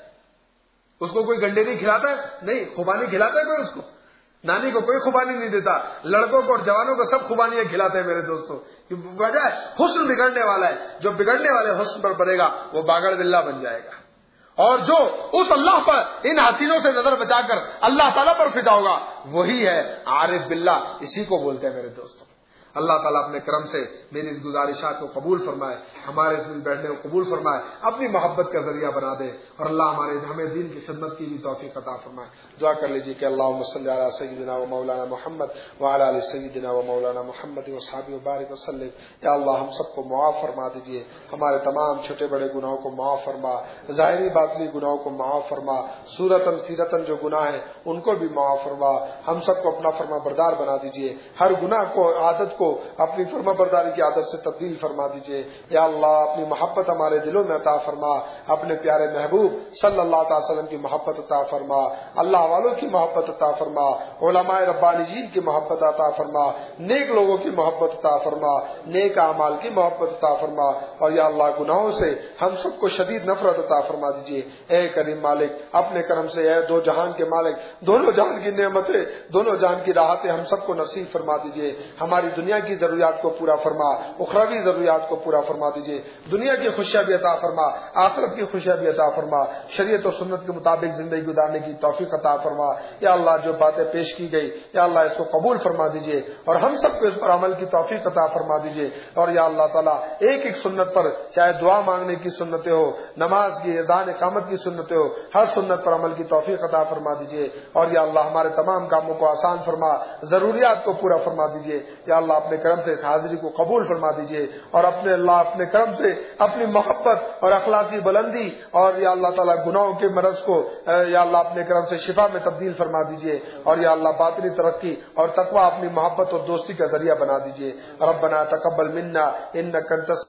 اس کو کوئی گنڈے نہیں کھلاتا ہے؟ نہیں، خوبانی کھلاتا ہے کوئی اس کو؟ نانی کو کوئی خوبانی نہیں دیتا، لڑکوں کو اور جوانوں کو سب خوبانیاں کھلاتے ہیں میرے دوستوں۔ وجہ حسن بگڑنے والا ہے، جو بگڑنے والے حسن پر بنے گا وہ باگڑ بلّہ بن جائے گا، اور جو اس اللہ پر ان حسینوں سے نظر بچا کر اللہ تعالیٰ پر فدا ہوگا وہی ہے عارف باللہ، اسی کو بولتے ہیں میرے دوستوں۔ اللہ تعالیٰ اپنے کرم سے میری اس گزارشات کو قبول فرمائے، ہمارے اس مل بیٹھنے کو قبول فرمائے، اپنی محبت کا ذریعہ بنا دے، اور اللہ ہمیں دین کی خدمت کی بھی توفیق عطا فرمائے۔ دعا کر لیجیے کہ اللہم صلی علی سیدنا و مولانا محمد وعلی آل سیدنا و مولانا محمد وصحبہ وبارک وسلم۔ یا اللہ ہم سب کو معاف فرما دیجیے، ہمارے تمام چھوٹے بڑے گناہوں کو معاف فرما، ظاہری باطنی گناہوں کو معاف فرما، صورتاً سیرتاً جو گناہ ہیں ان کو بھی معاف فرما، ہم سب کو اپنا فرما بردار بنا دیجیے، ہر گناہ کو عادت کو اپنی فرما برداری کی عادت سے تبدیل فرما دیجئے۔ یا اللہ اپنی محبت ہمارے دلوں میں عطا فرما، اپنے پیارے محبوب صلی اللہ تعالی وسلم کی محبت عطا فرما، اللہ والوں کی محبت عطا فرما، علماء ربانیین کی محبت عطا فرما، نیک لوگوں کی محبت عطا فرما، نیک اعمال کی محبت عطا فرما، اور یا اللہ گناہوں سے ہم سب کو شدید نفرت عطا فرما دیجئے۔ اے کریم مالک اپنے کرم سے اے دو جہان کے مالک، دونوں جہان کی نعمتیں، دونوں جہان کی راحتیں ہم سب کو نصیب فرما دیجئے، ہماری دنیا دنیا کی ضروریات کو پورا فرما، اخروی ضروریات کو پورا فرما دیجیے، دنیا کی خوشیاں بھی عطا فرما، آخرت کی خوشیاں بھی عطا فرما، شریعت و سنت کے مطابق زندگی گزارنے کی توفیق عطا فرما۔ یا اللہ جو باتیں پیش کی گئی یا اللہ اس کو قبول فرما دیجیے اور ہم سب کو اس پر عمل کی توفیق عطا فرما دیجیے، اور یا اللہ تعالیٰ ایک ایک سنت پر، چاہے دعا مانگنے کی سنتیں ہو، نماز کی، اذان اقامت کی سنتیں ہو، ہر سنت پر عمل کی توفیق عطا فرما دیجیے، اور یا اللہ ہمارے تمام کاموں کو آسان فرما، ضروریات کو پورا فرما دیجیے۔ یا اللہ اپنے کرم سے اس حاضری کو قبول فرما دیجیے، اور اپنے کرم سے اپنی محبت اور اخلاقی بلندی اور یا اللہ تعالیٰ گناہوں کے مرض کو یا اللہ اپنے کرم سے شفا میں تبدیل فرما دیجیے، اور یا اللہ باطنی ترقی اور تقویٰ اپنی محبت اور دوستی کا ذریعہ بنا دیجیے۔ ربنا تقبل منا انک انت